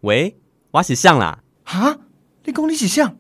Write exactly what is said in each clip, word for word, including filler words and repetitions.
喂，我是像啦。 哈，你讲你是像？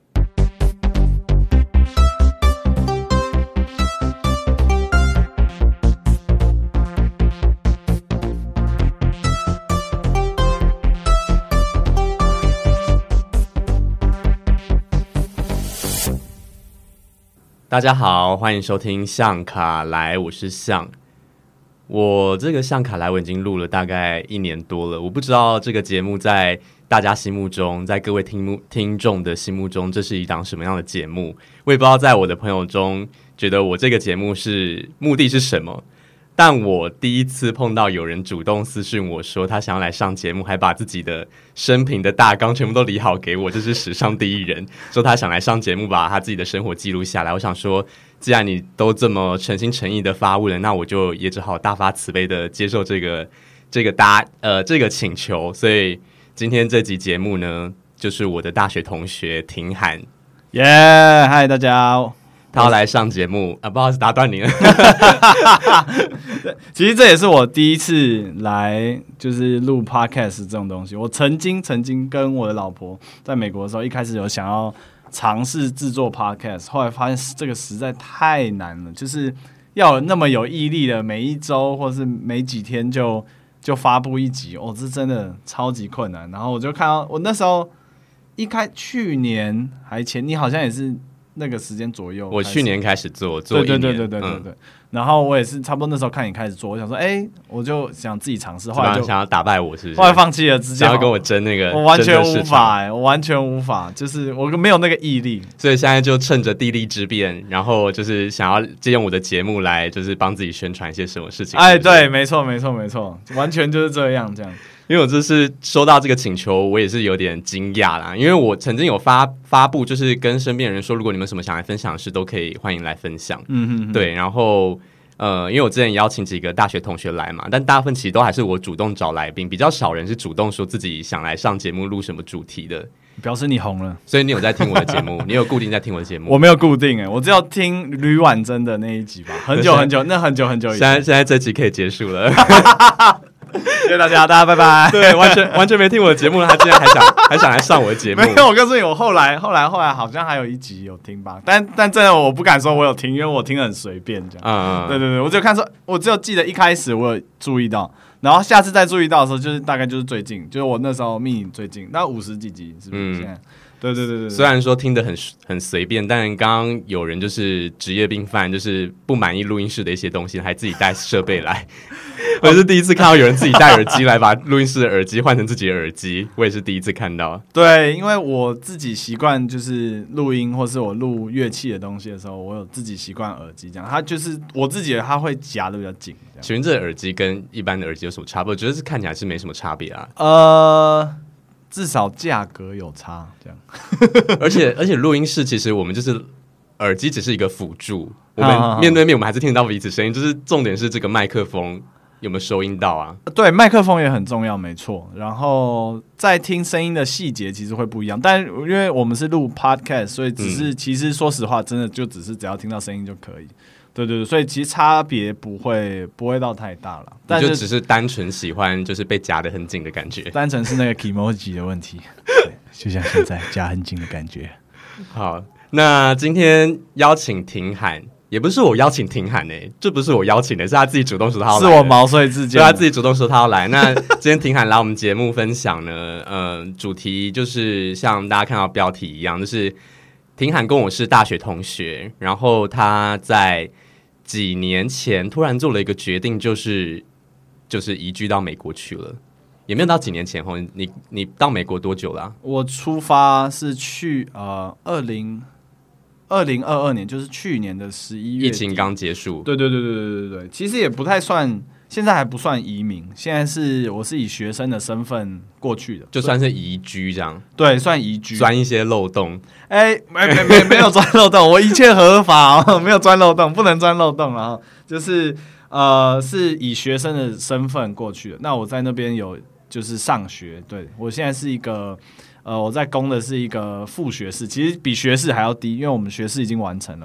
大家好，欢迎收听向卡来，我是向。我这个向卡来我已经录了大概一年多了，我不知道这个节目在大家心目中，在各位听听众的心目中，这是一档什么样的节目？我也不知道在我的朋友中，觉得我这个节目是目的是什么。但我第一次碰到有人主动私讯我说他想要来上节目，还把自己的生平的大纲全部都理好给我，这是史上第一人。说他想来上节目，把他自己的生活记录下来。我想说，既然你都这么诚心诚意的发问了，那我就也只好大发慈悲的接受这个这个大呃这个请求。所以今天这集节目呢，就是我的大学同学庭涵， 耶，嗨，大家。 他要来上节目啊，不好意思打断你了。 其实这也是我第一次来，就是录 podcast 这种东西。我曾经曾经跟我的老婆在美国的时候，一开始有想要尝试制作 podcast， 后来发现这个实在太难了，就是要有那么有毅力的，每一周或是每几天就就发布一集，哦，这真的超级困难。然后我就看到我那时候一开去年还前，你好像也是。那个时间左右， 我去年开始做，做一年， 对对对对对对对、嗯。然后我也是差不多那时候看你开始做，我想说，哎、欸，我就想自己尝试，后来就想要打败我，是不是？ 后来放弃了，直接想要跟我争那个， 我完全无法、欸，我完全无法，就是我没有那个毅力， 所以现在就趁着地利之便，然后就是想要借用我的节目来，就是帮自己宣传一些什么事情。 哎，对，没错，没错，没错，完全就是这样，这样。 因为我这次收到这个请求，我也是有点惊讶啦。因为我曾经有发发布，就是跟身边的人说，如果你们什么想来分享的事，都可以欢迎来分享。嗯哼哼，对。然后呃，因为我之前邀请几个大学同学来嘛，但大部分其实都还是我主动找来宾，比较少人是主动说自己想来上节目录什么主题的。 表示你红了， 所以你有在听我的节目，你有固定在听我的节目？ 我没有固定哎、欸，我只有听吕婉珍的那一集吧，很久很久，那很久很久以前。 现在现在这集可以结束了。 谢谢大家，大家拜拜。 对，完全完全没听我的节目了，他竟然还想还想来上我的节目。 没有，我告诉你，我后来后来后来好像还有一集有听吧，但但真的我不敢说我有听，因为我听得很随便这样。嗯，对对对，我只有看说，我只有记得一开始我有注意到，然后下次再注意到的时候，就是大概就是最近，就是我那时候密你最近，那五十几集是不是？嗯、现在。对对对 对, 对， 虽然说听得很很随便，但刚刚有人就是职业病犯，就是不满意录音室的一些东西，还自己带设备来。我是第一次看到有人自己带耳机来把录音室的耳机换成自己的耳机，我也是第一次看到。 对，因为我自己习惯就是录音或是我录乐器的东西的时候，我有自己习惯耳机这样，它就是我自己的，它会夹得比较紧。 请问这个耳机跟一般的耳机有什么差别？我觉得是看起来是没什么差别啊。 呃。至少价格有差，这样。 而且而且录音室其实我们就是耳机只是一个辅助，我们面对面我们还是听得到彼此声音，就是重点是这个麦克风有没有收音到啊？ 对，麦克风也很重要，没错。然后在听声音的细节其实会不一样，但因为我们是录 podcast， 所以只是、嗯、其实说实话，真的就只是只要听到声音就可以。对对对，所以其实差别不会不会到太大了，但就只是单纯喜欢就是被夹得很紧的感觉， 单纯是那个 emoji 的问题，对，就像现在夹很紧的感觉。 好，那今天邀请庭涵，也不是我邀请庭涵诶，这不是我邀请的，是他自己主动说他要来， 是我毛遂自荐， 对，他自己主动说他要来。那今天庭涵来我们节目分享呢，呃，主题就是像大家看到标题一样，就是庭涵跟我是大学同学，然后他在几年前突然做了一个决定，就是就是移居到美国去了，也没有到几年前吼，你你到美国多久了、啊？ 我出发是去呃二零二零二二年，就是去年的十一月， 疫情刚结束。 对对对对对对对，其实也不太算，现在还不算移民，现在是我是以学生的身份过去的， 就算是移居这样。 对，算移居， 钻一些漏洞。 哎、欸，没没没没有钻漏洞，我一切合法哦，没有钻漏洞，不能钻漏洞。然后就是呃，是以学生的身份过去的。那我在那边有就是上学，对我现在是一个呃，我在攻的是一个副学士，其实比学士还要低，因为我们学士已经完成了嘛。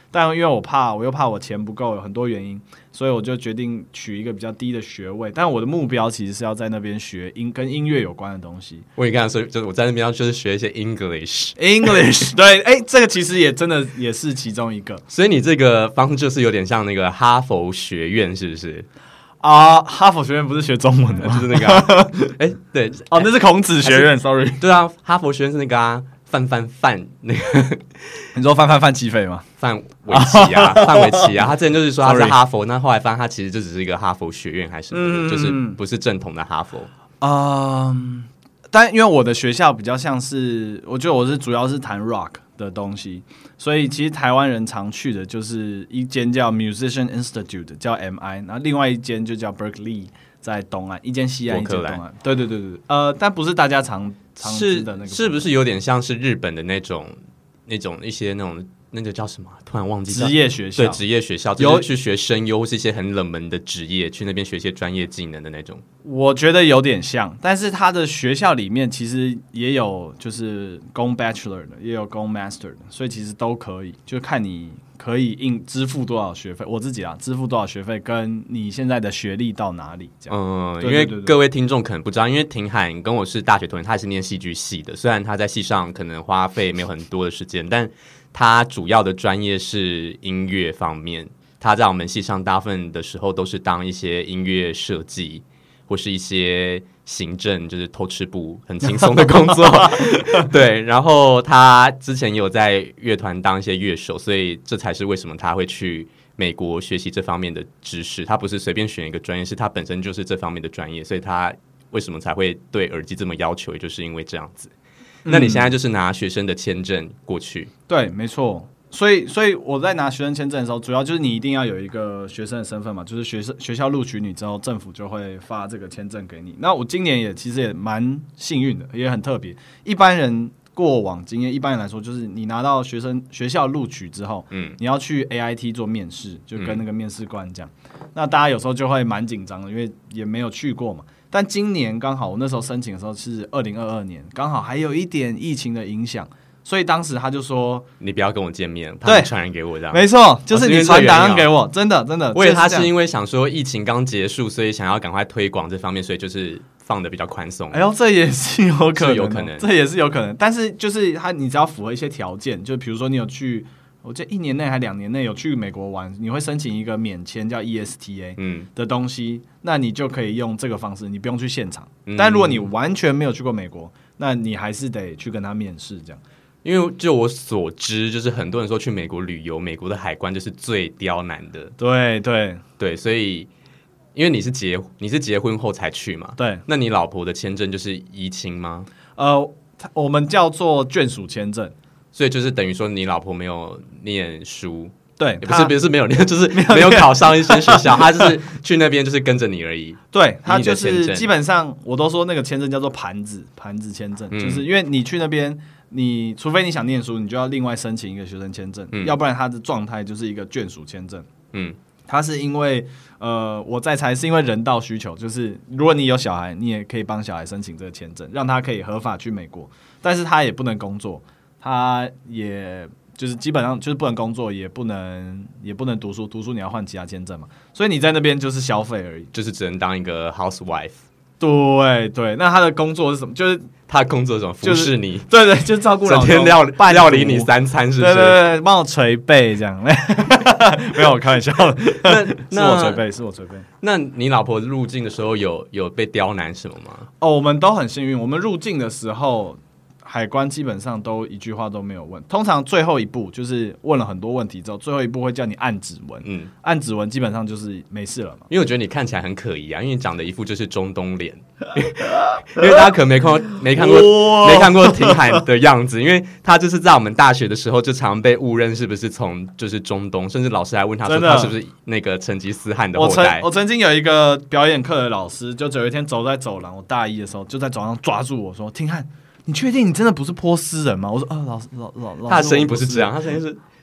但因为我怕，我又怕我钱不够，有很多原因，所以我就决定取一个比较低的学位。但我的目标其实是要在那边学音跟音乐有关的东西。 我也刚才说，就是我在那边要就是学一些 English English 对，哎、欸，这个其实也真的也是其中一个。 所以你这个方式就是有点像那个哈佛学院，是不是？ 啊，哈佛学院不是学中文的吗？ 就是那个、啊，哎、欸，对， 哦，那是孔子学院 ，sorry。 对啊，哈佛学院是那个啊，范范范那个， 你说范范范齐飞吗？ 范玮琪啊，范玮琪啊，他之前就是说他是哈佛，那后来发现他其实就只是一个哈佛学院还是什么的，嗯、就是不是正统的哈佛。 嗯，但因为我的学校比较像是，我觉得我是主要是弹 rock 的东西，所以其实台湾人常去的就是一间叫 Musician Institute 叫 M I， 然后另外一间就叫 Berkeley 在东岸，一间西岸，一间东岸。对对对对，呃，但不是大家常常知的那个， 是是不是有点像是日本的那种那种一些那种那个叫什么？突然忘记职业学校， 对职业学校，就是去学声优或是一些很冷门的职业，去那边学一些专业技能的那种。 我觉得有点像，但是他的学校里面其实也有就是攻 Bachelor 的，也有攻 Master 的，所以其实都可以，就看你可以应支付多少学费。我自己啊，支付多少学费，跟你现在的学历到哪里这样。 嗯，因为各位听众可能不知道，因为庭涵跟我是大学同学，他也是念戏剧系的，虽然他在系上可能花费没有很多的时间，但他主要的专业是音乐方面。他在我们系上大部分的时候都是当一些音乐设计或是一些行政，就是偷吃部很轻松的工作。对，然后他之前也有在乐团当一些乐手，所以这才是为什么他会去美国学习这方面的知识。他不是随便选一个专业，是他本身就是这方面的专业，所以他为什么才会对耳机这么要求，也就是因为这样子。那你现在就是拿学生的签证过去？ 嗯、对，没错。所以，所以我在拿学生签证的时候，主要就是你一定要有一个学生的身份嘛，就是学生学校录取你之后，政府就会发这个签证给你。那我今年也其实也蛮幸运的，也很特别。一般人过往经验，一般人来说，就是你拿到学生学校录取之后，嗯，你要去 A I T 做面试，就跟那个面试官这样。嗯、那大家有时候就会蛮紧张的，因为也没有去过嘛。但今年刚好，我那时候申请的时候是二零二二年，刚好还有一点疫情的影响。所以当时他就说：“ 你不要跟我见面，怕你传染给我这样。” 没错，就是你传答案给我，真的真的。 我以为他是因为想说疫情刚结束，所以想要赶快推广这方面，所以就是放的比较宽松。 哎呦，这也是有可能， 有可能， 这也是有可能。但是就是他，你只要符合一些条件，就比如说你有去，我记得一年内还两年内有去美国玩，你会申请一个免签叫 E S T A 的东西，嗯、那你就可以用这个方式，你不用去现场。嗯、但如果你完全没有去过美国，那你还是得去跟他面试这样。 因为就我所知，就是很多人说去美国旅游，美国的海关就是最刁难的。 对对对，所以因为你是结你是结婚后才去嘛， 对， 那你老婆的签证就是依亲吗？ 呃，我们叫做眷属签证， 所以就是等于说你老婆没有念书， 对， 不是不是没有念，就是没有考上一些学校，她就是去那边就是跟着你而已。 对，她就是基本上我都说那个签证叫做盘子盘子签证，嗯、就是因为你去那边。你除非你想念书，你就要另外申请一个学生签证，嗯、要不然他的状态就是一个眷属签证。嗯，他是因为呃，我在猜是因为人道需求，就是如果你有小孩，你也可以帮小孩申请这个签证，让他可以合法去美国，但是他也不能工作，他也就是基本上就是不能工作，也不能也不能读书，读书你要换其他签证嘛，所以你在那边就是消费而已， 就是只能当一个 housewife。 对对，那他的工作是什么？就是他的工作是什么？服侍你， 对对，就照顾老公， 整天料料理你三餐，是不是？ 对对对，帮我捶背这样。没有，我开玩笑的。是我捶背，是我捶背。 那你老婆入境的时候有有被刁难什么吗？ 哦，我们都很幸运，我们入境的时候。海关基本上都一句话都没有问，通常最后一步就是问了很多问题之后，最后一步会叫你按指纹，嗯，按指纹基本上就是没事了嘛。 因为我觉得你看起来很可疑啊，因为你长得一副就是中东脸，因为大家可能没看过没看过没看过庭涵的样子，因为他就是在我们大学的时候就常被误认是不是从就是中东，甚至老师还问他说他是不是那个成吉思汗的后代。 我曾我曾经有一个表演课的老师，就有一天走在走廊，我大一的时候就在走廊上抓住我说：“庭涵。”你确定你真的不是波斯人吗？我说啊，老师老老老师， 他的声音不是这样，他声音是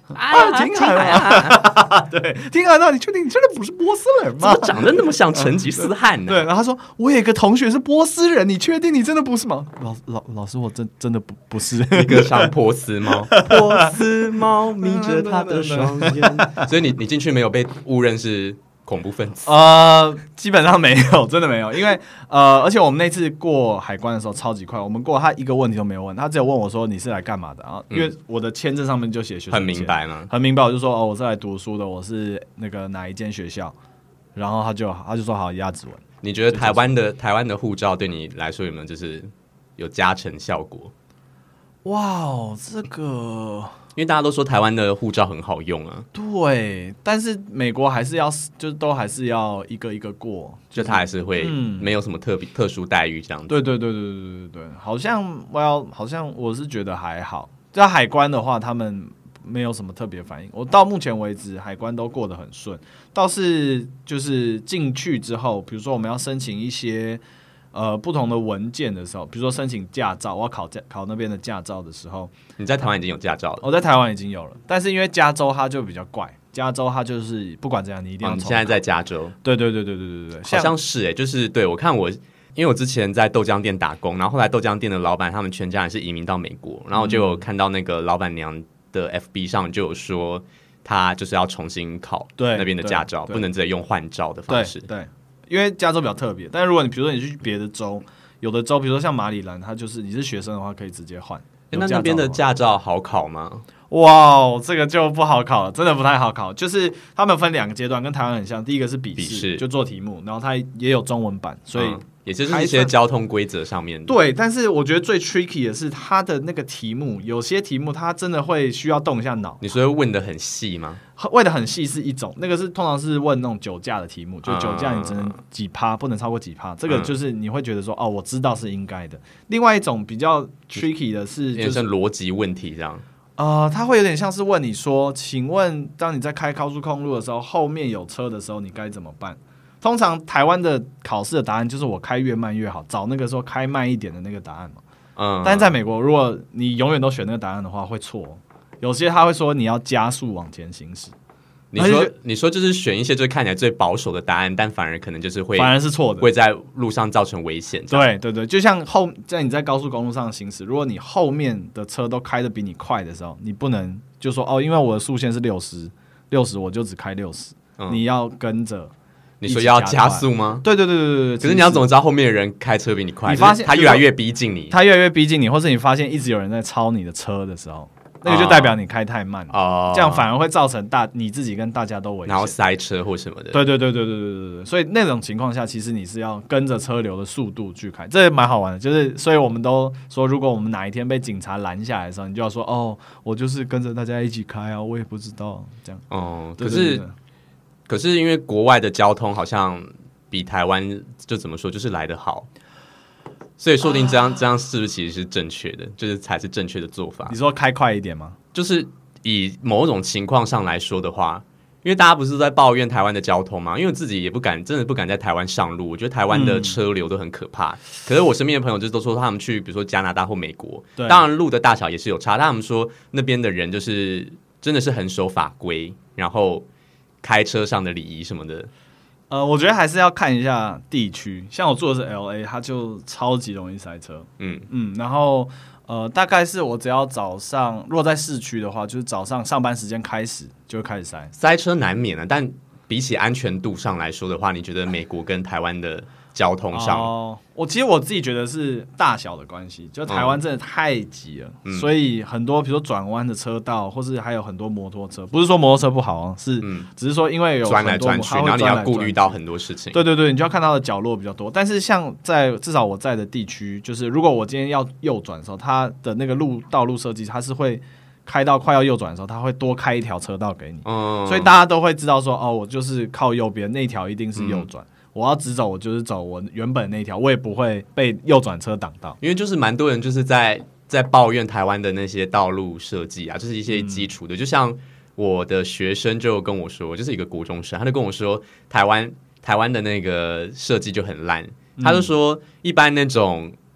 啊，挺海啊，对，挺海啊，你确定你真的不是波斯人吗？ 怎么长得那么像成吉思汗呢？ 对，然后他说我有一个同学是波斯人，你确定你真的不是吗？老老老师，我真真的不不是一个像波斯猫，波斯猫眯着他的双眼，所以你你进去没有被误认是恐怖分子？ 呃，基本上没有，真的没有，因为呃，而且我们那次过海关的时候超级快，我们过他一个问题都没有问，他只有问我说你是来干嘛的啊？因为我的签证上面就写学生签， 很明白吗？ 很明白，我就说哦，我是来读书的，我是那个哪一间学校，然后他就他就说好压指纹。 你觉得台湾的台湾的护照对你来说有没有就是有加成效果？ 哇哦，这个。 因为大家都说台湾的护照很好用啊， 对，但是美国还是要，就是都还是要一个一个过， 就他还是会没有什么特别、嗯、特殊待遇这样子。 对对对对对对对，好像我要，好像我是觉得还好。在海关的话，他们没有什么特别反应。我到目前为止，海关都过得很顺。倒是就是进去之后，比如说我们要申请一些。呃，不同的文件的时候，比如说申请驾照，我要考考那边的驾照的时候， 你在台湾已经有驾照了？ 我在台湾已经有了，但是因为加州它就比较怪，加州它就是不管怎样，你一定要重考。 哦、你现在在加州？ 对对对对对对对， 好像是哎、欸，就是对我看我，因为我之前在豆浆店打工，然后后来豆浆店的老板他们全家人是移民到美国，然后我就有看到那个老板娘的 F B 上就有说，他就是要重新考那边的驾照，不能直接用换照的方式。 对。对因为加州比较特别，但是如果你比如说你去别的州，有的州比如说像马里兰，它就是你是学生的话可以直接换。 那那边的驾照好考吗？ 哇，这个就不好考了，真的不太好考。就是他们分两个阶段，跟台湾很像。第一个是笔试，就做题目，然后它也有中文版，所以、嗯、 也就是一些交通规则上面的。 对，但是我觉得最 tricky 的是它的那个题目，有些题目它真的会需要动一下脑。 你说问的很细吗？ 问的很细是一种，那个是通常是问那种酒驾的题目，就酒驾你只能几趴，嗯、不能超过几趴。这个就是你会觉得说，哦，我知道是应该的。另外一种比较 tricky 的是， 有点像逻辑问题这样。 呃，它会有点像是问你说，请问当你在开高速公路的时候，后面有车的时候，你该怎么办？通常台湾的考试的答案就是我开越慢越好，找那个说开慢一点的那个答案嘛。嗯，但是在美国，如果你永远都选那个答案的话，会错。有些他会说你要加速往前行驶。 你说你说就是选一些就看起来最保守的答案，但反而可能就是会反而是错的， 会在路上造成危险。 对对对，就像后在你在高速公路上行驶，如果你后面的车都开得比你快的时候，你不能就说哦，因为我的速限是六十，六十我就只开六十、嗯，你要跟着。 你说要加速吗？ 对对对对对对。 可是你要怎么知道后面的人开车比你快？ 你发现他越来越逼近你， 他越来越逼近你，或是你发现一直有人在超你的车的时候。那个就代表你开太慢了、哦，这样反而会造成大你自己跟大家都危险， 然后塞车或什么的。 对对对对对对对对，所以那种情况下，其实你是要跟着车流的速度去开，这也蛮好玩的。就是所以我们都说，如果我们哪一天被警察拦下来的时候，你就要说哦，我就是跟着大家一起开啊，我也不知道这样。 哦， 对对对对对，可是可是因为国外的交通好像比台湾就怎么说，就是来得好。所以说不定这样、啊、这样是不是其实是正确的，就是才是正确的做法。 你说开快一点吗？ 就是以某种情况上来说的话，因为大家不是在抱怨台湾的交通嘛，因为我自己也不敢，真的不敢在台湾上路。我觉得台湾的车流都很可怕。嗯、可是我身边的朋友就都说他们去，比如说加拿大或美国，当然路的大小也是有差。但他们说那边的人就是真的是很守法规，然后开车上的礼仪什么的。 呃，我觉得还是要看一下地区，像我住的是 L A， 它就超级容易塞车。嗯嗯，然后呃，大概是我只要早上，如果在市区的话，就是早上上班时间开始就会开始塞， 塞车难免啊。但比起安全度上来说的话，你觉得美国跟台湾的交通上？ 哦，我其实我自己觉得是大小的关系，就台湾真的太挤了，嗯、所以很多比如说转弯的车道，或是还有很多摩托车，不是说摩托车不好啊，是、嗯、只是说因为有转来转去，然后你要顾虑到很多事情。 对对对，你就要看到的角落比较多。但是像在至少我在的地区，就是如果我今天要右转的时候，它的那个路道路设计，它是会开到快要右转的时候，它会多开一条车道给你，嗯、所以大家都会知道说，哦，我就是靠右边那条一定是右转。嗯，我要直走，我就是走我原本那条，我也不会被右转车挡到。 因为就是蛮多人就是在在抱怨台湾的那些道路设计啊，就是一些基础的、嗯。就像我的学生就跟我说，就是一个国中生，他就跟我说，台湾台湾的那个设计就很烂。他就说，一般那种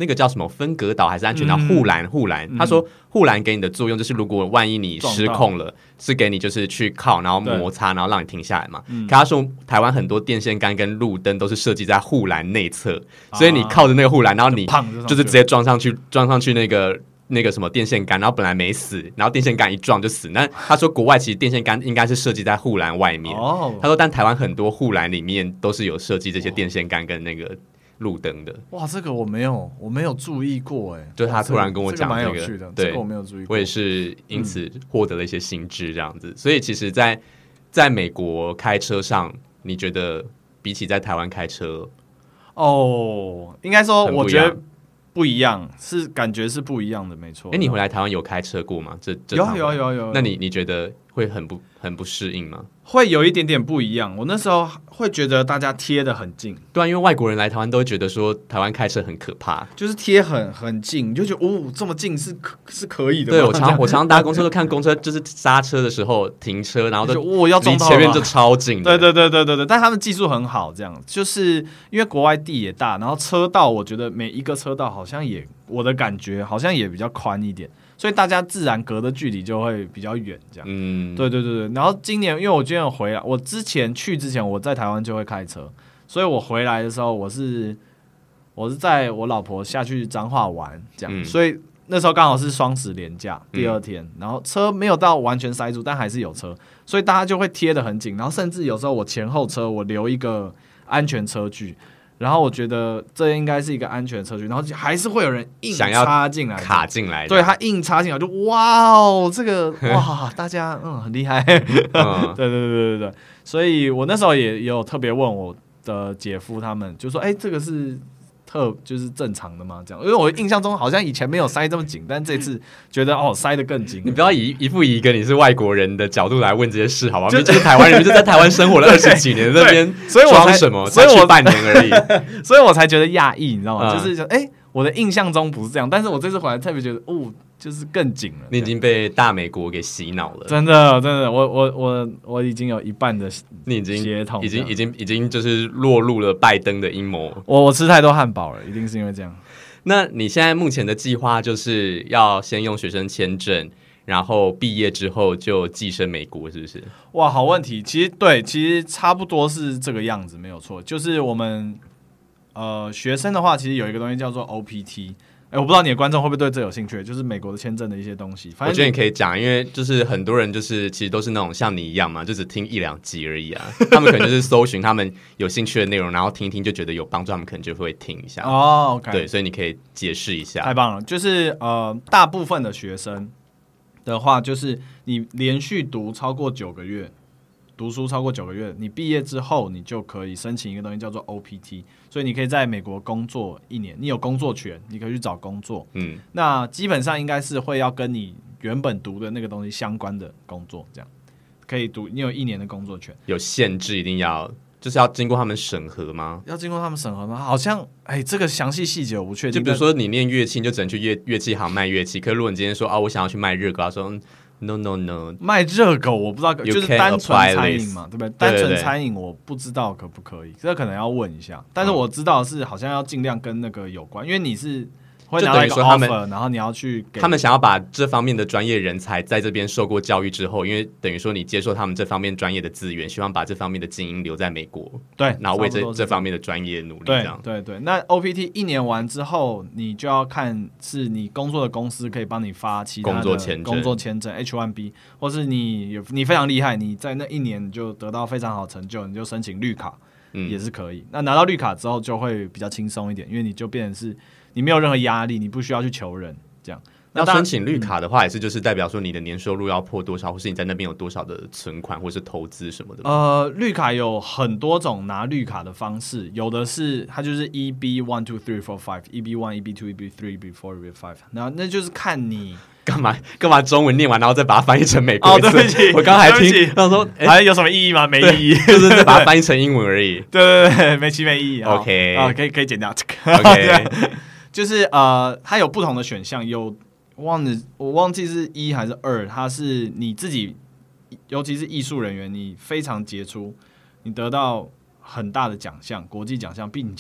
那个叫什么分隔岛还是安全岛护栏护栏，他说护栏给你的作用就是如果万一你失控了，是给你就是去靠然后摩擦然后让你停下来嘛。可他说台湾很多电线杆跟路灯都是设计在护栏内侧，所以你靠着那个护栏，然后你就是直接撞上去撞上去那个。那个什么电线杆，然后本来没死，然后电线杆一撞就死。那他说国外其实电线杆应该是设计在护栏外面。哦，他说但台湾很多护栏里面都是有设计这些电线杆跟那个路灯的。 哇，这个我没有，我没有注意过哎。 就他突然跟我讲这个， 个蛮有趣的， 对， 这个我没有注意过。 我也是因此获得了一些新知，这样子。嗯、所以其实在，在在美国开车上，你觉得比起在台湾开车， 哦，应该说我觉得。不一样，是感觉是不一样的，没错。 哎，你回来台湾有开车过吗？这这有有有有。 那你你觉得会很不很不适应吗？ 会有一点点不一样。我那时候会觉得大家贴得很近， 对啊，因为外国人来台湾都会觉得说台湾开车很可怕， 就是贴很很近，你就觉得哦，这么近是可是可以的。 对我常我常常搭公车都看公车，就是刹车的时候停车，然后就我、哦、要撞到离前面就超近的。 对对对对对对，但他们技术很好，这样就是因为国外地也大，然后车道我觉得每一个车道好像也我的感觉好像也比较宽一点。所以大家自然隔的距离就会比较远，这样。嗯，对对对对。然后今年，因为我今年回来，我之前去之前我在台湾就会开车，所以我回来的时候，我是我是在我老婆下去彰化玩，这样。嗯、所以那时候刚好是双十连假第二天，嗯、然后车没有到完全塞住，但还是有车，所以大家就会贴得很紧，然后甚至有时候我前后车我留一个安全车距。然后我觉得这应该是一个安全车距，然后还是会有人硬插进来， 卡进来， 对他硬插进来就哇哦，这个哇，大家嗯很厉害，嗯、对对对对对，所以我那时候也有特别问我的姐夫他们，就说哎，这个是特就是正常的吗？这样，因为我印象中好像以前没有塞这么紧，但这次觉得哦塞得更紧。 你不要以一副以一个你是外国人的角度来问这些事，好吧？就就是台湾人，就在台湾生活了二十几年，那边装什么？ 所以我去半年而已， 所以我才觉得讶异，你知道吗？嗯、就是哎、欸，我的印象中不是这样，但是我这次回来特别觉得哦。就是更紧了， 你已经被大美国给洗脑了， 真的真的，我我我我已经有一半的你已经血统， 已经已经已经就是落入了拜登的阴谋。 我我吃太多汉堡了，一定是因为这样。 那你现在目前的计划就是要先用学生签证，然后毕业之后就寄生美国，是不是？ 哇，好问题。其实对，其实差不多是这个样子，没有错。就是我们呃学生的话，其实有一个东西叫做 O P T。哎，我不知道你的观众会不会对这有兴趣，就是美国的签证的一些东西。反正我觉得你可以讲，因为就是很多人就是其实都是那种像你一样嘛，就只听一两集而已啊。他们可能就是搜寻他们有兴趣的内容，然后听一听就觉得有帮助，他们可能就会听一下。 哦 ，OK， 对，所以你可以解释一下。 太棒了，就是呃，大部分的学生的话，就是你连续读超过九个月。读书超过九个月，你毕业之后，你就可以申请一个东西叫做 O P T， 所以你可以在美国工作一年，你有工作权，你可以去找工作。嗯，那基本上应该是会要跟你原本读的那个东西相关的工作，这样可以读，你有一年的工作权。 有限制，一定要就是要经过他们审核吗？ 要经过他们审核吗？好像哎，这个详细细节我不确定。 就比如说你念乐器，你就只能去乐乐器行卖乐器，可是如果你今天说啊，我想要去卖热狗，他说。No no no， 卖热狗我不知道，就是单纯餐饮嘛，对不对？单纯餐饮我不知道可不可以，这可能要问一下。但是我知道是好像要尽量跟那个有关，因为你是会拿到一个 offer， 然后你要去给他们想要把这方面的专业人才在这边受过教育之后，因为等于说你接受他们这方面专业的资源，希望把这方面的精英留在美国， 对， 然后为这这方面的专业努力。这样对对对。那 O P T 一年完之后，你就要看是你工作的公司可以帮你发其他的工作签证、 工作签证 H 一 B， 或是你有你非常厉害，你在那一年你就得到非常好的成就，你就申请绿卡。嗯、也是可以。那拿到绿卡之后就会比较轻松一点，因为你就变成是你没有任何压力，你不需要去求人这样。 那申请绿卡的话，也是就是代表说你的年收入要破多少，或是你在那边有多少的存款或是投资什么的。 呃，绿卡有很多种拿绿卡的方式，有的是它就是 E B one two three four five，E B one E B two E B three E B four E B five， 然后那就是看你。 干嘛干嘛？中文念完，然后再把它翻译成美国字。 哦，对不起， 我刚才听，他说， 哎、欸，有什么意义吗？没意义， 就是再把它翻译成英文而已。 对对对，没其没意义。 OK， 啊，可以可以剪掉。 OK， 就是呃，它有不同的选项，有忘了我忘记是一还是二，它是你自己，尤其是艺术人员，你非常杰出，你得到很大的奖项，国际奖项，并且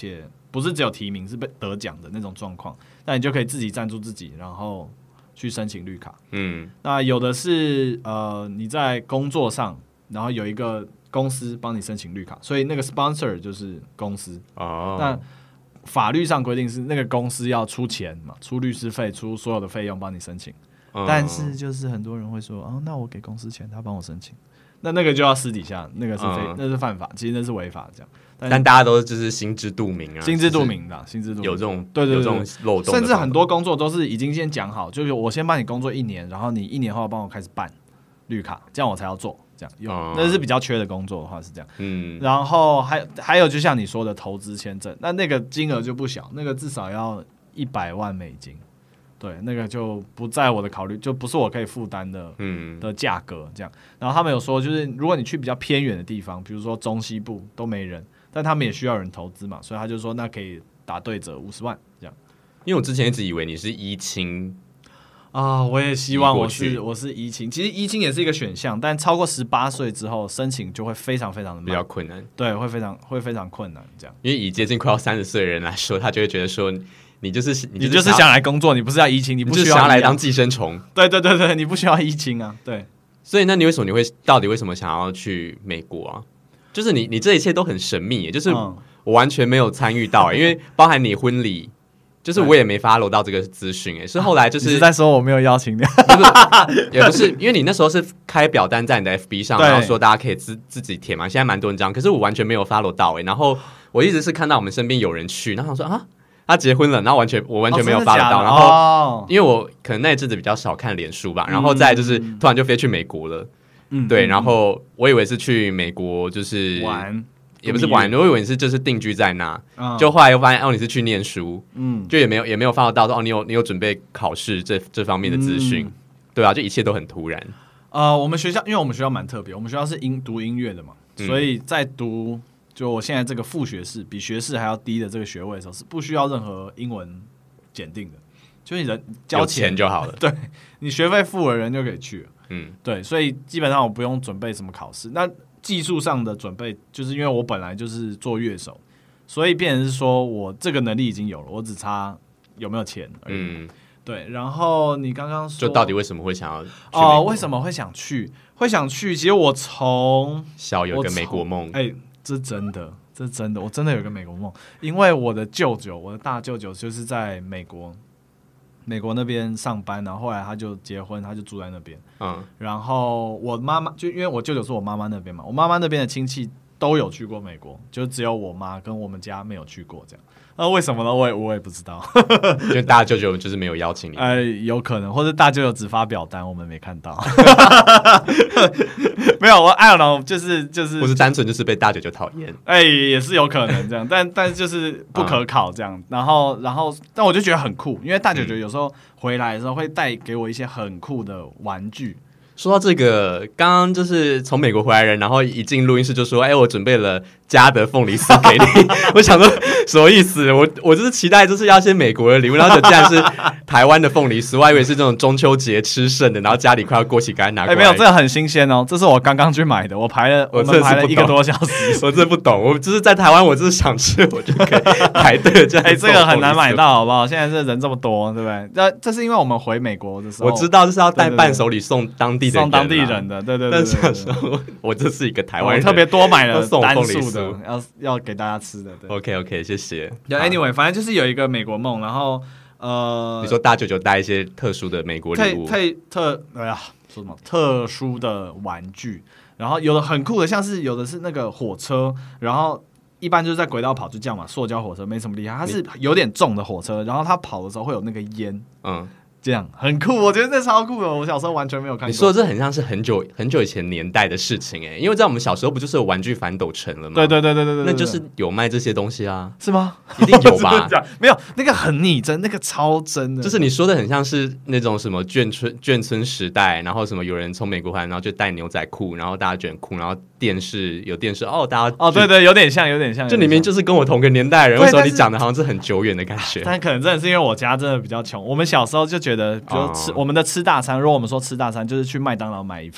不是只有提名，是被得奖的那种状况，那你就可以自己赞助自己，然后去申请绿卡。嗯，那有的是呃你在工作上，然后有一个公司帮你申请绿卡，所以那个 sponsor 就是公司。哦，那法律上规定是那个公司要出钱嘛，出律师费，出所有的费用帮你申请。哦，但是就是很多人会说，哦，那我给公司钱，他帮我申请，那那个就要私底下，那个是非，嗯、那是犯法，其实那是违法这样。 但, 但大家都就是心知肚明啊， 心知肚明的，心知肚明有这种对对对有这种漏洞， 甚至很多工作都是已经先讲好，就是我先帮你工作一年，然后你一年后帮我开始办绿卡，这样我才要做。这样有，嗯、那是比较缺的工作的话是这样，嗯，然后还还有就像你说的投资签证，那那个金额就不小，那个至少要一百万美金，对，那个就不在我的考虑，就不是我可以负担的，嗯，的价格这样。然后他们有说，就是如果你去比较偏远的地方，比如说中西部都没人，但他们也需要人投资嘛，所以他就说那可以打对折五十万这样。 因为我之前一直以为你是依亲。 啊，我也希望我是我是依亲，其实依亲也是一个选项，但超过十八岁之后申请就会非常非常的慢， 比较困难， 对，会非常会非常困难这样。 因为以接近快要三十岁的人来说，他就会觉得说，你就是你就是你就是想来工作，你不是要依亲，你不需要想要来当寄生虫， 对对对对，你不需要依亲啊，对。 所以那你为什么你会到底为什么想要去美国啊？就是你你这一切都很神秘耶，就是我完全没有参与到，因为包含你婚礼。就是我也没 follow 到这个资讯，哎，是后来就是、 啊、你是在说我没有邀请你， 也不是，因为你那时候是开表单在你的 F B 上，然后说大家可以自自己填嘛，现在蛮多人这样，可是我完全没有 follow 到，哎，然后我一直是看到我们身边有人去，然后说啊，他结婚了，然后完全我完全没有 follow 到，哦、然后因为我可能那一阵子比较少看脸书吧，然后再来就是突然就飞去美国了，嗯，对，然后我以为是去美国就是玩。 也不是玩，我以为你是就是定居在那，嗯、就后来又发现哦你是去念书，嗯，就也没有也没有 follow 到说哦你有你有准备考试这这方面的资讯，嗯、对啊，就一切都很突然。 呃，我们学校因为我们学校蛮特别，我们学校是音读音乐的嘛，嗯、所以在读就我现在这个副学士比学士还要低的这个学位的时候，是不需要任何英文检定的，就是你人交 钱, 钱就好了， 对你学费付了人就可以去了，嗯，对，所以基本上我不用准备什么考试。那技术上的准备，就是因为我本来就是做乐手，所以变成是说我这个能力已经有了，我只差有没有钱而已。嗯，对。然后你刚刚说， 就到底为什么会想要去美国？哦，为什么会想去？会想去？其实我从小有一个美国梦， 哎、欸，这真的，这真的，我真的有一个美国梦，因为我的舅舅，我的大舅舅就是在美国。美国那边上班，然后后来他就结婚，他就住在那边。嗯，然后我妈妈就因为我舅舅是我妈妈那边嘛，我妈妈那边的亲戚都有去过美国，就只有我妈跟我们家没有去过这样。那、啊、为什么呢？我也我也不知道， 因为大舅舅就是没有邀请你。 哎、呃，有可能，或者大舅舅只发表单，我们没看到。没有，我 I don't know， 就是就是， 或是单纯就是被大舅舅讨厌。 哎、欸，也是有可能这样，但但就是不可考这样。嗯、然后然后，但我就觉得很酷，因为大舅舅有时候回来的时候会带给我一些很酷的玩具。 说到这个，刚刚就是从美国回来的人，然后一进录音室就说：“哎、欸，我准备了嘉德凤梨酥给你。”我想说什么意思？我我就是期待就是要些美国的礼物，然后就竟然是台湾的凤梨酥，我还以为是这种中秋节吃剩的，然后家里快要过期，赶紧拿过来。 哎、欸，没有，这个很新鲜哦，这是我刚刚去买的，我排了，我们排了一个多小时， 我真的不懂。我就是在台湾，我就是想吃，我就可以排队。哎、 欸，这个很难买到，好不好？现在这人这么多，对不对？那这是因为我们回美国的时候， 我知道这是要带伴手礼送当地的人、啊， 送当地人的，对对对。 但是我我这是一个台湾人， 我特别多买了单数的，要要给大家吃的。对 OK OK， 谢谢。 Anyway， 反正就是有一个美国梦，然后呃， 你说大舅舅带一些特殊的美国礼物， 特特哎呀，说什么特殊的玩具，然后有的很酷的，像是有的是那个火车，然后一般就是在轨道跑，就这样嘛，塑胶火车没什么厉害，它是有点重的火车，然后它跑的时候会有那个烟，嗯。这样很酷，我觉得这超酷的。我小时候完全没有看过。 你说的这很像是很久很久以前年代的事情哎，因为在我们小时候不就是有玩具反斗城了吗？ 对对对对对对， 那就是有卖这些东西啊， 是吗？ 一定有吧？ 没有，那个很拟真，那个超真的。 就是你说的很像是那种什么眷村眷村时代，然后什么有人从美国回来，然后就带牛仔裤，然后大家卷裤，然后电视有电视哦，大家哦对对，有点像有点像。 就明明就是跟我同个年代的人，为什么你讲的好像是很久远的感觉？ 但可能真的是因为我家真的比较穷，我们小时候就觉得，比如吃。我们的吃大餐，如果我们说吃大餐，就是去麦当劳买一份，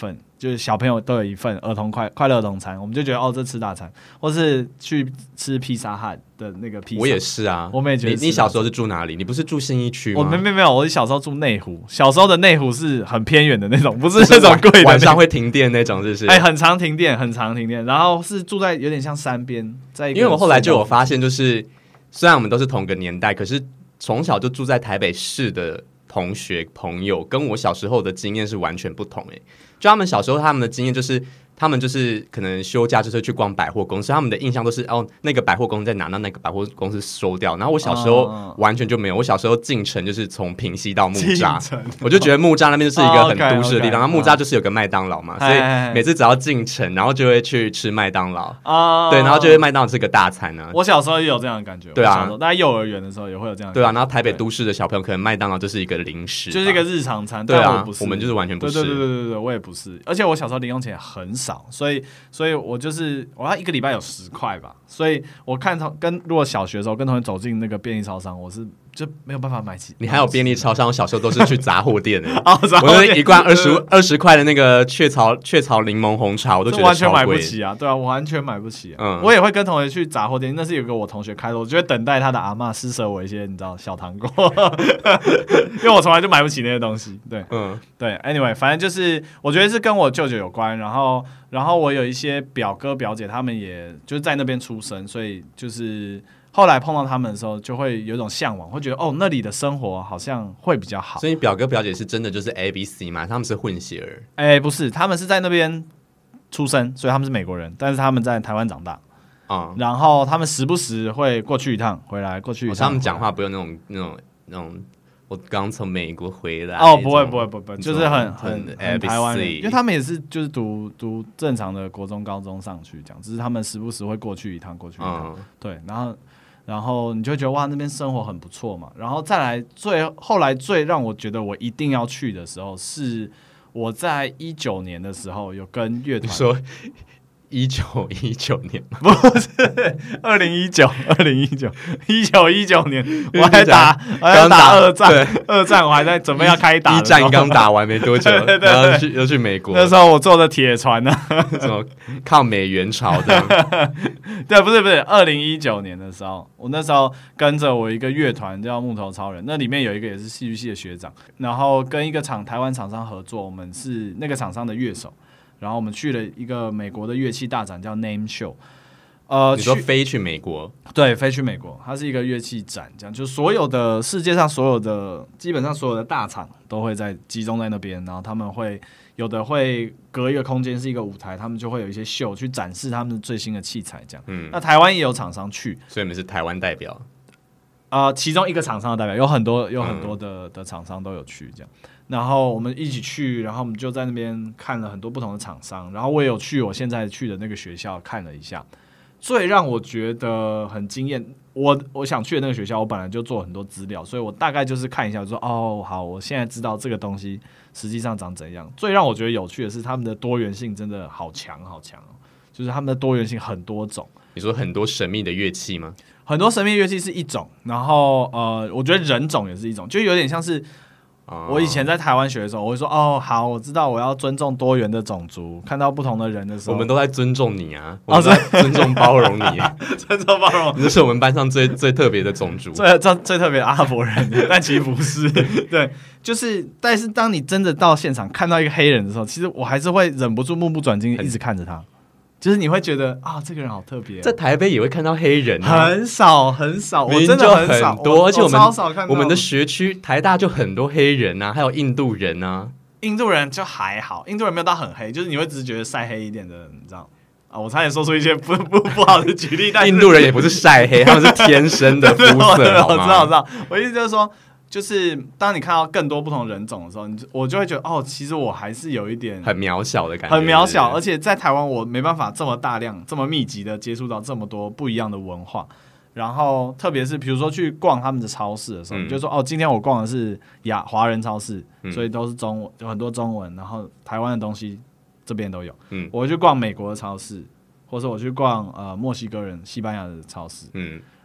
就是小朋友都有一份儿童快快乐儿童餐，我们就觉得哦，这吃大餐，或是去吃披萨汉的那个披萨。 我也是啊， 我们也觉得你你小时候是住哪里？你不是住信义区吗？ 我没没没有，我小时候住内湖，小时候的内湖是很偏远的那种，不是那种贵的， 晚上会停电那种，是不是？ 哎、欸，很常停电，很常停电，然后是住在有点像山边，在一个因为我后来就有发现，就是虽然我们都是同个年代，可是从小就住在台北市的同学朋友，跟我小时候的经验是完全不同、欸。就他们小时候他们的经验就是。他们就是可能休假就是去逛百货公司，他们的印象都是哦，那个百货公司在哪，那那个百货公司收掉。然后我小时候完全就没有，我小时候进城就是从平西到木栅，我就觉得木栅那边就是一个很都市的地方。然后木栅就是有个麦当劳嘛，所以每次只要进城，然后就会去吃麦当劳啊，对，然后就会麦当劳吃个大餐呢、啊。 我小时候也有这样的感觉， 对啊， 大概幼儿园的时候也会有这样的感觉， 对啊。然后台北都市的小朋友可能麦当劳就是一个零食， 就是一个日常餐， 对啊， 我不是， 我们就是完全不是， 对对对对对，我也不是。而且我小时候零用钱很少，所以。所以我就是我要一个礼拜有十块吧，所以我看同跟如果小学的时候跟同学走进那个便利超商，我是就没有办法买起。 你还有便利超商？我小时候都是去杂货店的、欸哦， 我就是一罐二十二十块的那个雀巢雀巢柠檬红茶，我都觉得完全买不起啊！对啊，我完全买不起、啊。嗯，我也会跟同学去杂货店，那是有个我同学开的，我就会等待他的阿嬷施舍我一些你知道小糖果，因为我从来就买不起那些东西。对，嗯，对 ，anyway， 反正就是我觉得是跟我舅舅有关，然后。然后我有一些表哥表姐，他们也就是在那边出生，所以就是后来碰到他们的时候，就会有一种向往，会觉得哦，那里的生活好像会比较好。 所以你表哥表姐是真的就是 A B C 嘛？他们是混血儿？ 哎，不是，他们是在那边出生，所以他们是美国人，但是他们在台湾长大。嗯，然后他们时不时会过去一趟，回来过去一趟。 哦、他们讲话不用那种那种那种。我刚从美国回来哦，不会不会不会，就是很很很台湾人，因为他们也是就是读读正常的国中高中上去这样，只是他们时不时会过去一趟过去一趟，嗯、对，然后然后你就觉得哇那边生活很不错嘛，然后再来最后来最让我觉得我一定要去的时候是我在一九年的时候有跟乐团说。一九一九年不是二零一九，二零一九，一九一九年，我还打，我还打二战，二战我还在准备要开打， 一战刚打完没多久，对对对，然后去又去美国。 那时候我坐的铁船呢， 什么抗美援朝的？ 对，不是不是，二零一九年的时候，我那时候跟着我一个乐团叫木头超人，那里面有一个也是戏剧系的学长，然后跟一个厂台湾厂商合作，我们是那个厂商的乐手。然后我们去了一个美国的乐器大展，叫 Name Show。呃， 你说飞去美国？ 对，飞去美国，它是一个乐器展，这样就所有的世界上所有的基本上所有的大厂都会在集中在那边，然后他们会有的会隔一个空间是一个舞台，他们就会有一些秀去展示他们最新的器材，这样。嗯，那台湾也有厂商去， 所以你们是台湾代表。 呃，其中一个厂商的代表有很多有很多的、嗯、的厂商都有去这样，然后我们一起去，然后我们就在那边看了很多不同的厂商，然后我也有去我现在去的那个学校看了一下，最让我觉得很惊艳，我我想去的那个学校，我本来就做很多资料，所以我大概就是看一下，说哦好，我现在知道这个东西实际上长怎样。最让我觉得有趣的是他们的多元性真的好强好强哦，就是他们的多元性很多种。 你说很多神秘的乐器吗？ 很多神秘乐器是一种，然后呃，我觉得人种也是一种，就有点像是我以前在台湾学的时候，我会说哦，好，我知道我要尊重多元的种族，看到不同的人的时候， 我们都在尊重你啊，我们在尊重包容你， 尊重包容， 你这是我们班上最最特别的种族， 最最最特别的阿拉伯人，但其实不是，对，就是，但是当你真的到现场看到一个黑人的时候，其实我还是会忍不住目不转睛一直看着他。就是你会觉得啊，这个人好特别、啊。 在台北也会看到黑人、啊， 很少很少，我真的很少， 多，而且我们超少看到我们的学区台大就很多黑人啊，还有印度人啊。 印度人就还好，印度人没有到很黑，就是你会只是觉得晒黑一点的，你知道啊？我差点说出一些不不不好的举例，但印度人也不是晒黑，他们是天生的肤色，好吗？ 我知道，我知道，我意思就是说。就是当你看到更多不同人种的时候，你就我就会觉得哦，其实我还是有一点很渺小的感觉， 很渺小。而且在台湾，我没办法这么大量、这么密集的接触到这么多不一样的文化。然后，特别是比如说去逛他们的超市的时候，嗯、你就说哦，今天我逛的是亚华人超市，嗯、所以都是中文，有很多中文。然后台湾的东西这边都有。嗯，我去逛美国的超市，或者我去逛呃墨西哥人、西班牙的超市。嗯。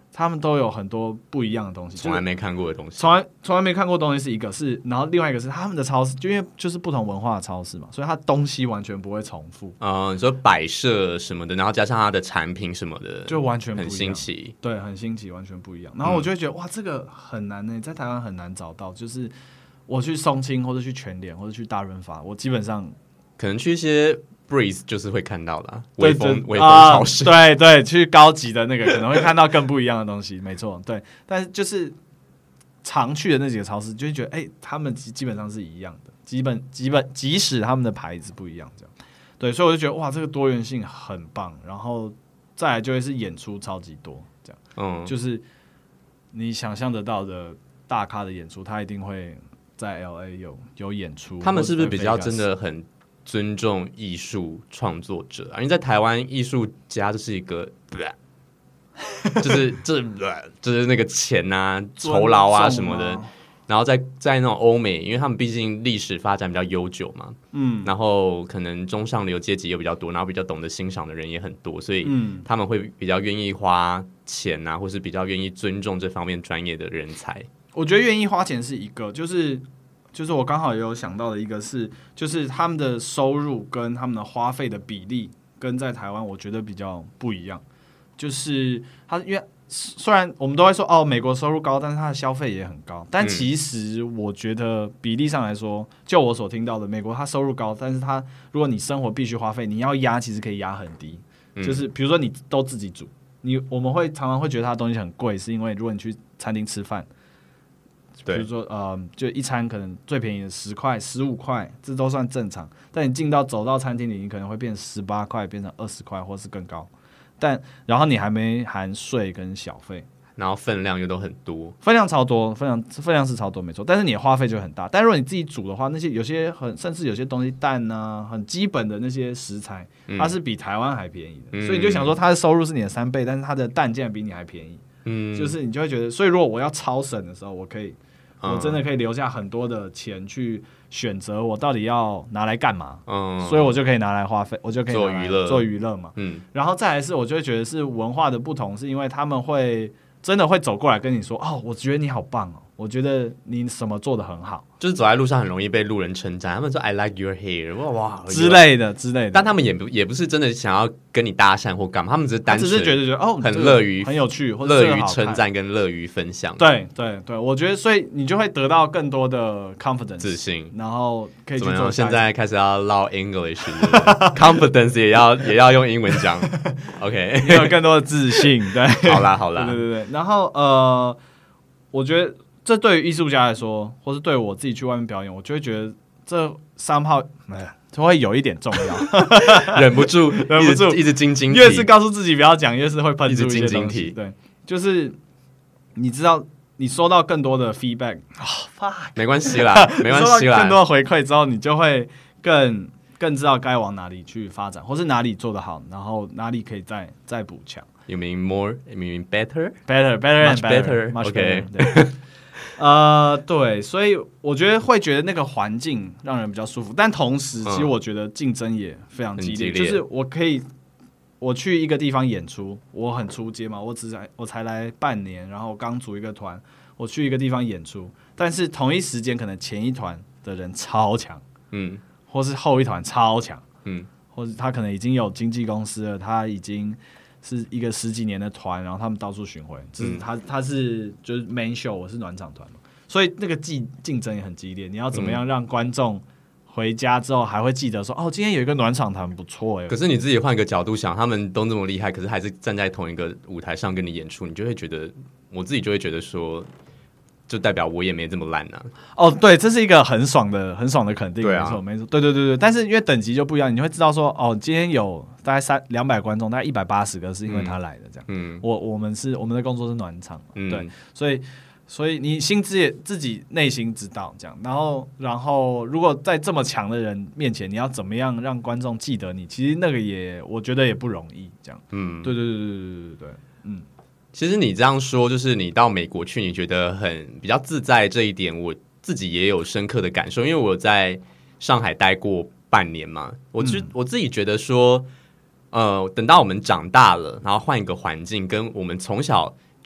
他们都有很多不一样的东西， 从来没看过的东西， 从来从来没看过的东西是一个是，然后另外一个是他们的超市，就因为就是不同文化的超市嘛，所以它东西完全不会重复。 嗯、呃，你说摆设什么的，然后加上它的产品什么的， 就完全不一样， 很新奇， 对，很新奇，完全不一样。然后我就会觉得、嗯、哇，这个很难呢，在台湾很难找到。就是我去松青或者去全联或者去大润发，我基本上可能去一些。Breeze 就是会看到啦，微风微风超市、 呃，对对，去高级的那个可能会看到更不一样的东西，没错，对。但是就是常去的那几个超市，就会觉得哎、欸，他们基本上是一样的，基本基本即使他们的牌子不一样，这样对，所以我就觉得哇，这个多元性很棒。然后再来就会是演出超级多，这样，嗯，就是你想象得到的大咖的演出，他一定会在 L A 有有演出。 他们是不是比较真的很？尊重艺术创作者啊，因为在台湾艺术家就是一个，就是这就是那个钱啊、酬劳啊什么的，然后在在那种欧美，因为他们毕竟历史发展比较悠久嘛，嗯，然后可能中上流阶级也比较多，然后比较懂得欣赏的人也很多，所以他们会比较愿意花钱啊，或是比较愿意尊重这方面专业的人才。 我觉得愿意花钱是一个，就是。就是我刚好也有想到的一个是，就是他们的收入跟他们的花费的比例跟在台湾我觉得比较不一样。就是他因为虽然我们都会说哦美国收入高，但是他的消费也很高，但其实我觉得比例上来说，就我所听到的，美国他收入高，但是他如果你生活必须花费，你要压其实可以压很低。就是比如说你都自己煮，你我们会常常会觉得他的东西很贵，是因为如果你去餐厅吃饭。比如说，呃，就一餐可能最便宜的十块、十五块，这都算正常。但你进到走到餐厅里，你可能会变十八块，变成二十块，或是更高。但然后你还没含税跟小费， 然后分量又都很多， 分量超多，分量分量是超多没错。但是你的花费就很大。但如果你自己煮的话，那些有些很甚至有些东西蛋啊，很基本的那些食材，它是比台湾还便宜的。嗯、所以你就想说，它的收入是你的三倍，但是它的蛋竟然比你还便宜。嗯，就是你就会觉得，所以如果我要超省的时候，我可以。我真的可以留下很多的钱去选择我到底要拿来干嘛，嗯，所以我就可以拿来花费，我就可以做娱乐， 做娱乐嘛，嗯，然后再来是，我就会觉得是文化的不同，是因为他们会真的会走过来跟你说，哦，我觉得你好棒哦，我觉得你什么做得很好， 就是走在路上很容易被路人称赞，他们说 I like your hair， 哇哇之类的之类的， 但他们也不也不是真的想要跟你搭讪或干嘛，他们只是单纯只是觉得觉得哦， 很乐于很有趣，或乐于称赞跟乐于分享。 对对对，我觉得所以你就会得到更多的 confidence 自信， 然后可以去做。 现在开始要唠 English， confidence 也要也要用英文讲。OK， 你有更多的自信。对， 好啦好啦， 对对对。然后呃，我觉得这对于艺术家来说，或是对我自己去外面表演，我就会觉得这三炮就会有一点重要， 忍不住， 忍不住， 一直晶晶体。 越是告诉自己不要讲，越是会喷出一些晶晶体。 对，就是你知道，你收到更多的 feedback， 哦，没关系啦，没关系啦。 收到更多的回馈之后，你就会更更知道该往哪里去发展，或是哪里做得好，然后哪里可以再再补强。 You mean more? You mean better? Better, better, much better. Much okay. better. 呃，对，所以我觉得会觉得那个环境让人比较舒服，但同时，其实我觉得竞争也非常激烈。嗯、就是我可以，我去一个地方演出，我很初阶嘛，我只才我才来半年，然后刚组一个团，我去一个地方演出，但是同一时间可能前一团的人超强，嗯，或是后一团超强，嗯，或是他可能已经有经纪公司了，他已经。是一个十几年的团，然后他们到处巡回，就是他他是就是 main show， 我是暖场团嘛，所以那个竞竞争也很激烈。你要怎么样让观众回家之后还会记得说，哦，今天有一个暖场团不错哎。 可是你自己换一个角度想，他们都这么厉害，可是还是站在同一个舞台上跟你演出，你就会觉得，我自己就会觉得说。就代表我也没这么烂啊！ 哦，对，这是一个很爽的、很爽的肯定， 对啊、 没错，没错，对对对对。但是因为等级就不一样，你就会知道说，哦，今天有大概三两百观众，大概一百八十个是因为他来的，这样。嗯，我我们是我们的工作是暖场嘛，嗯、对，所以所以你心知也自己内心知道这样，然后然后如果在这么强的人面前，你要怎么样让观众记得你？其实那个也我觉得也不容易，这样。嗯，对对对对对对对对，嗯。 其实你这样说，就是你到美国去，你觉得很比较自在这一点，我自己也有深刻的感受，因为我在上海待过半年嘛，我自、嗯、我自己觉得说，呃，等到我们长大了，然后换一个环境，跟我们从小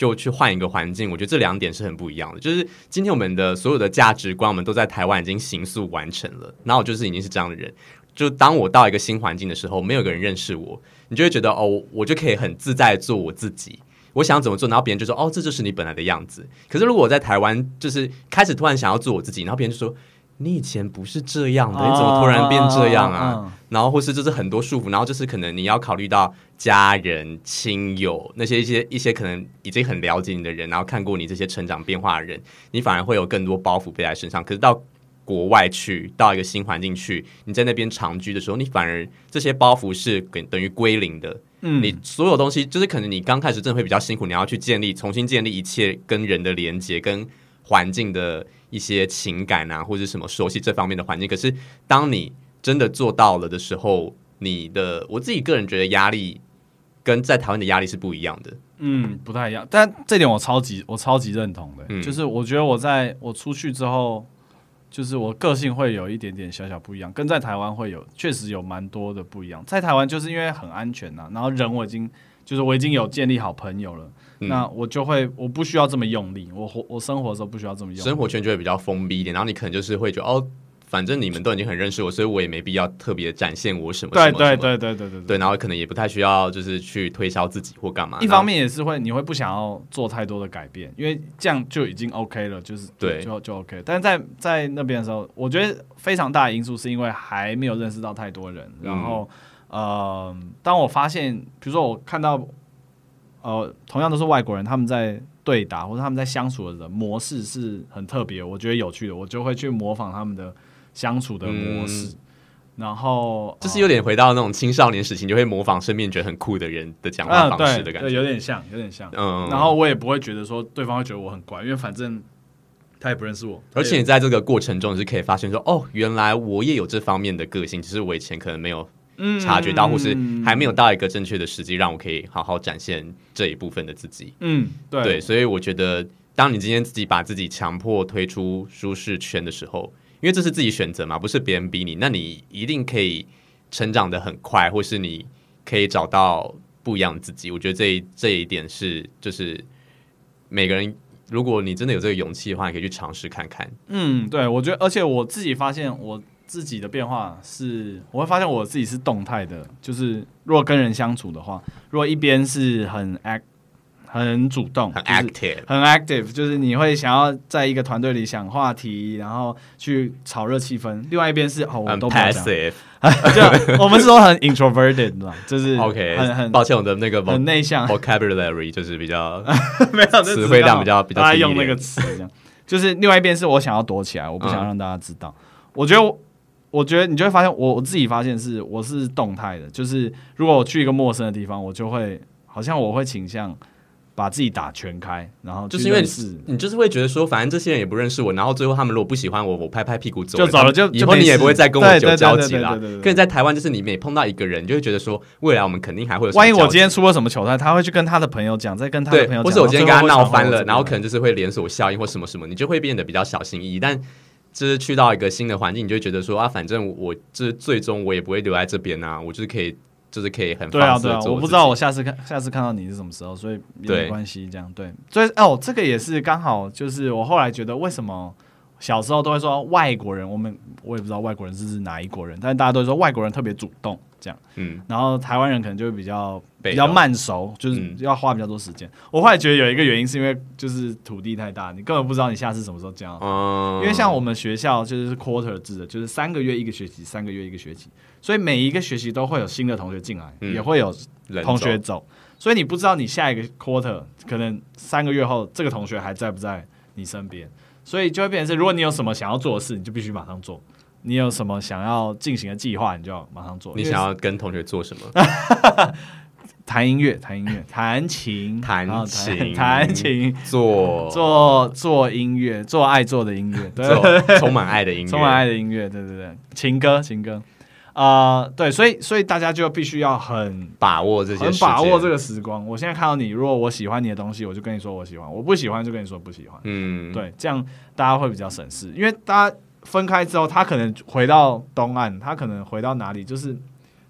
就去换一个环境，我觉得这两点是很不一样的。就是今天我们的所有的价值观，我们都在台湾已经形塑完成了，然后我就是已经是这样的人。就当我到一个新环境的时候，没有个人认识我，你就会觉得哦，我就可以很自在地做我自己。我想怎么做，然后别人就说哦，这就是你本来的样子。可是如果我在台湾，就是开始突然想要做我自己，然后别人就说你以前不是这样的，你怎么突然变这样啊？啊然后或是就是很多束缚，然后就是可能你要考虑到家人、亲友那些一些一些可能已经很了解你的人，然后看过你这些成长变化的人，你反而会有更多包袱背在身上。可是到国外去，到一个新环境去，你在那边长居的时候，你反而这些包袱是等于归零的。嗯，你所有东西就是可能你刚开始真的会比较辛苦，你要去建立、重新建立一切跟人的连接、跟环境的一些情感啊，或者什么熟悉这方面的环境。可是当你真的做到了的时候，你的我自己个人觉得压力跟在台湾的压力是不一样的。 嗯，不太一样，但这点我超级我超级认同的，嗯、就是我觉得我在我出去之后。就是我个性会有一点点小小不一样，跟在台湾会有确实有蛮多的不一样。在台湾就是因为很安全呐、啊，然后人我已经就是我已经有建立好朋友了，嗯、那我就会我不需要这么用力，我活我生活的时候不需要这么用力， 生活圈就会比较封闭一点，然后你可能就是会觉得哦。反正你们都已经很认识我，所以我也没必要特别展现我什么什么什么。 对对对对对 对, 对, 对，然后可能也不太需要就是去推销自己或干嘛。 一方面也是会，你会不想要做太多的改变，因为这样就已经 OK 了，就是对就就 OK。但是在在那边的时候，我觉得非常大的因素是因为还没有认识到太多人。然后、嗯、呃，当我发现，比如说我看到呃同样都是外国人，他们在对打或者他们在相处的模式是很特别，我觉得有趣的，我就会去模仿他们的。相处的模式，嗯、然后就是有点回到那种青少年时期，你就会模仿身边觉得很酷的人的讲话方式的感觉， 嗯、对, 对，有点像，有点像。嗯，然后我也不会觉得说对方会觉得我很怪，因为反正他也不认识我。 而且你在这个过程中，你是可以发现说，哦，原来我也有这方面的个性，只是我以前可能没有察觉到，嗯、或是还没有到一个正确的时机，让我可以好好展现这一部分的自己。嗯，对，对，所以我觉得，当你今天自己把自己强迫推出舒适圈的时候。因为这是自己选择嘛，不是别人逼你，那你一定可以成长得很快，或是你可以找到不一样的自己。我觉得这一这一点是，就是每个人，如果你真的有这个勇气的话，你可以去尝试看看。 嗯，对，我觉得，而且我自己发现我自己的变化是，我会发现我自己是动态的，就是如果跟人相处的话，如果一边是很 act。很主动， 很 active， 很 active， 就是你会想要在一个团队里想话题，然后去炒热气氛。另外一边是哦，我都不讲，很 passive， 就我们是说很 introverted 嘛，就是 OK， 很很抱歉，我的那个很内向 vocabulary 就是比较没有词汇量比较比较低一点， 用那个词这样。就是另外一边是我想要躲起来，我不想让大家知道。嗯、我觉得我。我觉得你就会发现我，我自己发现是我是动态的，就是如果我去一个陌生的地方，我就会好像我会倾向。把自己打全开，然后就是因为你就是会觉得说，反正这些人也不认识我，然后最后他们如果不喜欢我，我拍拍屁股走就走了，就以后你也不会再跟我有交集了。跟你在台湾，就是你每碰到一个人，你就会觉得说，未来我们肯定还会有什么交集。 万一我今天出了什么糗态，他会去跟他的朋友讲，再跟他的朋友讲， 或者我今天跟他闹翻了，然后可能就是会连锁效应或什么什么，你就会变得比较小心翼翼。但就是去到一个新的环境，你就会觉得说啊，反正我这最终我也不会留在这边啊，我就是可以。就是可以很放肆的做。对啊，对啊， 我不知道我下次看下次看到你是什么时候，所以也没关系，这样对。所以哦，这个也是刚好，就是我后来觉得为什么小时候都会说外国人，我们我也不知道外国人是哪一国人，但是大家都会说外国人特别主动这样，嗯，然后台湾人可能就会比较比较慢熟，就是要花比较多时间。嗯、我后来觉得有一个原因是因为就是土地太大，你根本不知道你下次什么时候交。嗯，因为像我们学校就是 quarter 制的，就是三个月一个学期，三个月一个学期，所以每一个学期都会有新的同学进来，嗯、也会有同学走，所以你不知道你下一个 quarter 可能三个月后这个同学还在不在你身边。所以就会变成是，如果你有什么想要做的事，你就必须马上做；你有什么想要进行的计划，你就要马上做。 你想要跟同学做什么？ 弹音乐，弹音乐，弹琴， 弹琴， 弹琴， 做做做音乐，做爱做的音乐， 做充满爱的音乐， 充满爱的音乐，对对对，情歌，情歌。啊、呃，对，所以所以大家就必须要很把握这些， 很把握这个时光。我现在看到你，如果我喜欢你的东西，我就跟你说我喜欢；我不喜欢就跟你说不喜欢。嗯，对，这样大家会比较省事，因为大家分开之后，他可能回到东岸，他可能回到哪里，就是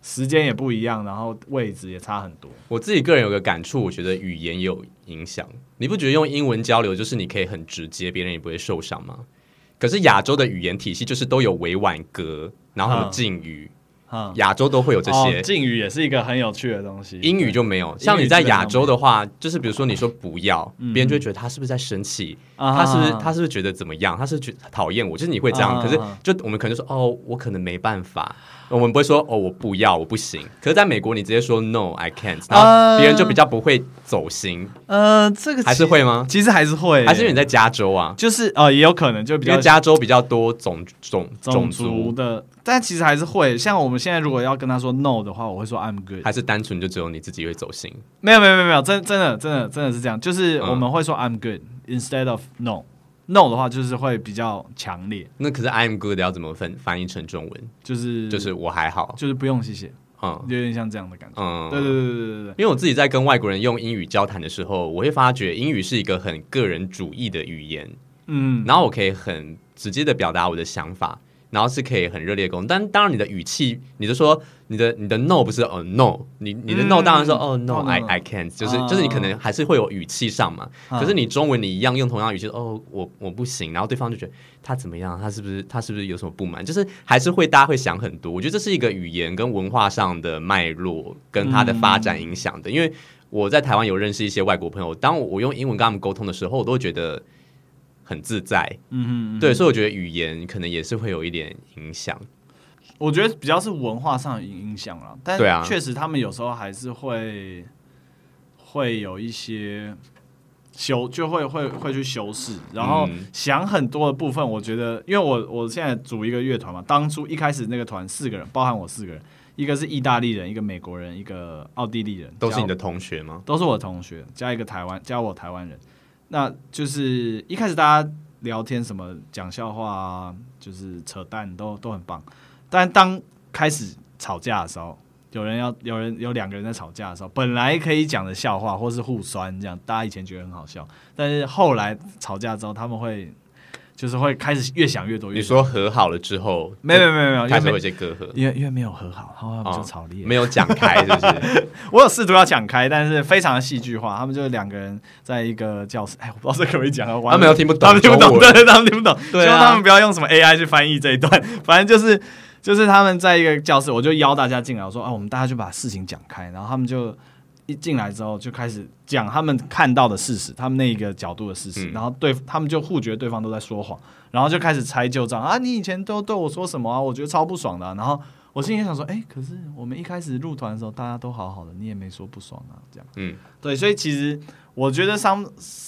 时间也不一样，然后位置也差很多。 我自己个人有个感触，我觉得语言也有影响。你不觉得用英文交流就是你可以很直接，别人也不会受伤吗？可是亚洲的语言体系就是都有委婉格，然后有敬语。亚洲都会有这些， 哦、敬语也是一个很有趣的东西。 英语就没有，像你在亚洲的话，就是比如说你说不要，别、嗯、人就会觉得他是不是在生气、嗯，他是不是他是不是觉得怎么样，他是觉得讨厌我，就是你会这样。嗯、可是就我们可能就说哦，我可能没办法，我们不会说哦，我不要，我不行。可是在美国，你直接说 No, I can't， 然后别人就比较不会走心。 呃，这个还是会吗？ 其实还是会， 还是因为你在加州啊， 就是呃，也有可能就比较因为加州比较多种种种族的。但其实还是会，像我们现在如果要跟他说 no 的话，我会说 I'm good。 还是单纯就只有你自己会走心？ 没有没有没有没有，真真的真的真的是这样，就是我们会说 I'm good、嗯、instead of no。no 的话就是会比较强烈。 那可是 I'm good 要怎么分翻译成中文？ 就是就是我还好， 就是不用谢谢。嗯，有点像这样的感觉。嗯，对对对对对对。 因为我自己在跟外国人用英语交谈的时候，我会发觉英语是一个很个人主义的语言。嗯，然后我可以很直接的表达我的想法。然后是可以很热烈的沟通，但当然你的语气，你就说你的你的 no 不是哦 no， 你你的 no 当然说、嗯、哦 no、哦、I I can't， 就是、哦、就是你可能还是会有语气上嘛、哦。可是你中文你一样用同样的语气哦我我不行，然后对方就觉得他怎么样，他是不是他是不是有什么不满，就是还是会大家会想很多。我觉得这是一个语言跟文化上的脉络跟它的发展影响的、嗯。因为我在台湾有认识一些外国朋友，当我用英文跟他们沟通的时候，我都会觉得很自在，嗯哼嗯哼，对，所以我觉得语言可能也是会有一点影响。 我觉得比较是文化上的影响啦，但确实他们有时候还是会会有一些修，就会会会去修饰，然后想很多的部分。我觉得，因为我我现在组一个乐团嘛，当初一开始那个团四个人，包含我四个人，一个是意大利人，一个美国人，一个奥地利人， 都是你的同学吗？ 都是我的同学，加一个台湾，加我台湾人。那就是一开始大家聊天什么讲笑话啊，就是扯淡都都很棒，但当开始吵架的时候，有人要有人有两个人在吵架的时候，本来可以讲的笑话或是互酸这样，大家以前觉得很好笑，但是后来吵架之后，他们会就是会开始越想越多。越你说和好了之后， 没有没有没有没有， 开始有一些隔阂， 因为因为没有和好，他们就吵裂、哦， 没有讲开，是不是？ 我有试图要讲开，但是非常的戏剧化。他们就两个人在一个教室，哎，我不知道这可不可以讲啊， 他们又听不懂， 他们听不懂，对，他们听不懂。对、啊，希望他们不要用什么 A I 去翻译这一段。反正就是就是他们在一个教室，我就邀大家进来，我说啊，我们大家就把事情讲开，然后他们就。一进来之后就开始讲他们看到的事实，他们那一个角度的事实，嗯、然后对他们就互觉得对方都在说谎，然后就开始拆旧账啊！你以前都对我说什么啊？我觉得超不爽的、啊。然后我心里想说，哎、欸，可是我们一开始入团的时候大家都好好的，你也没说不爽啊，这样。嗯，对，所以其实我觉得 some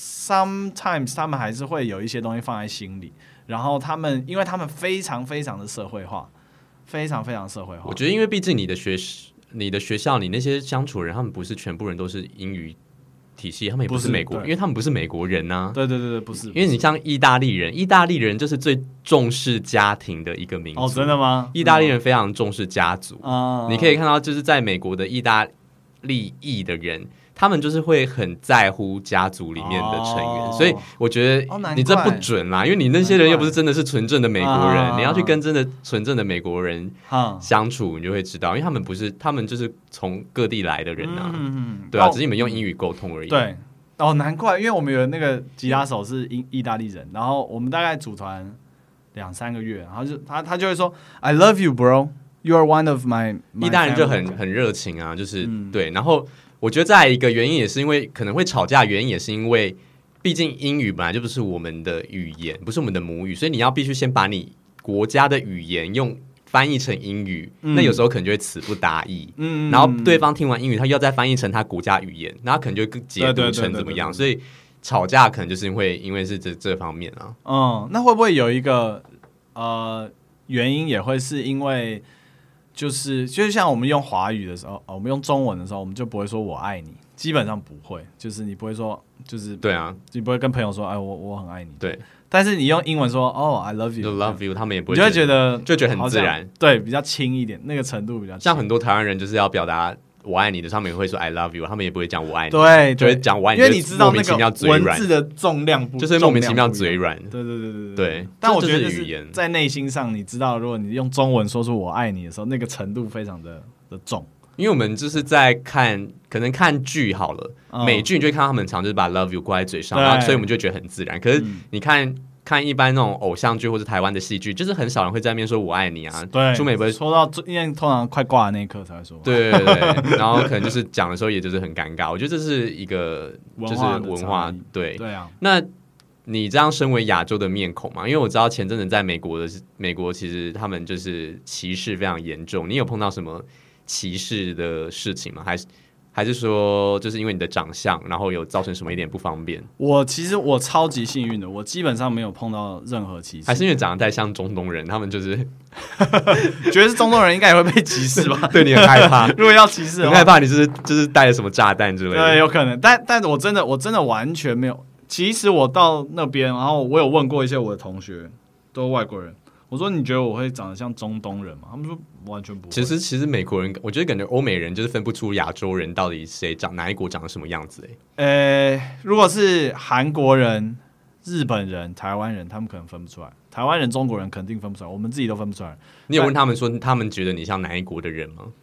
sometimes 他们还是会有一些东西放在心里，然后他们因为他们非常非常的社会化，非常非常社会化。 我觉得因为毕竟你的学你的学校，你那些相处的人，他们不是全部人都是英语体系，他们也不是美国人，因为他们不是美国人啊。 对对对对，不是。 因为你像意大利人，意大利人就是最重视家庭的一个民族。 哦，真的吗？ 意大利人非常重视家族。嗯、你可以看到，就是在美国的意大利裔的人。他们就是会很在乎家族里面的成员，哦、所以我觉得你这不准啦，因为你那些人又不是真的是纯正的美国人，你要去跟真的纯正的美国人相处，你就会知道，因为他们不是，他们就是从各地来的人啊，嗯、对啊，只是你们用英语沟通而已。 对，哦，难怪，因为我们有那个吉他手是意大利人，然后我们大概组团两三个月，然后就他他就会说 I love you, bro, you are one of my。 意大利人就很很热情啊，就是、嗯、对，然后。我觉得再来一个原因也是因为可能会吵架，原因也是因为毕竟英语本来就不是我们的语言，不是我们的母语，所以你要必须先把你国家的语言用翻译成英语，嗯、那有时候可能就会词不达意，嗯、然后对方听完英语，他又要再翻译成他国家语言，那他可能就解读成怎么样，所以吵架可能就是因为因为是这这方面啊。 嗯，那会不会有一个呃原因也会是因为？就是就像我们用华语的时候，我们用中文的时候，我们就不会说我爱你，基本上不会，就是你不会说，就是对啊， 你不会跟朋友说，哎，我我很爱你， 对。 但是你用英文说，哦 ，I love you， love you， 他们也不会， 你就会觉得就觉得很自然， 对，比较轻一点，那个程度比较轻。 像很多台湾人就是要表达我爱你的，他们也会说 I love you， 他们也不会讲我爱你， 对， 就会讲我爱你， 因为你知道那个文字的重量不， 就是莫名其妙嘴软， 对对对对对。 但我觉得就是在内心上，你知道，如果你用中文说出我爱你的时候，那个程度非常的的重。 因为我们就是在看，可能看剧好了，嗯、美剧你就会看到他们常就是把 love you 挂在嘴上，然后所以我们就觉得很自然。可是你看、嗯、看一般那种偶像剧或者台湾的戏剧，就是很少人会在那边说我爱你啊。 对， 朱美不会说到，因为通常快挂的那一刻才会说。 对对对，然后可能就是讲的时候也就是很尴尬。我觉得这是一个就是文化，对对啊。 那你这样身为亚洲的面孔嘛，因为我知道前阵子在美国的美国，其实他们就是歧视非常严重。你有碰到什么歧视的事情吗？还是还是说，就是因为你的长相，然后有造成什么一点不方便？ 我其实我超级幸运的，我基本上没有碰到任何歧视。 还是因为长得太像中东人，他们就是觉得是中东人应该也会被歧视吧？ 对你很害怕。 如果要歧视的话， 很害怕你就是就是带了什么炸弹之类的。 对，有可能。但但我真的我真的完全没有。其实我到那边，然后我有问过一些我的同学，都是外国人。我说你觉得我会长得像中东人吗？他们说完全不会。 其实其实美国人，我觉得感觉欧美人就是分不出亚洲人到底谁长哪一国长得什么样子、欸。 呃，如果是韩国人、日本人、台湾人，他们可能分不出来。台湾人、中国人肯定分不出来，我们自己都分不出来。 你有问他们说，他们觉得你像哪一国的人吗？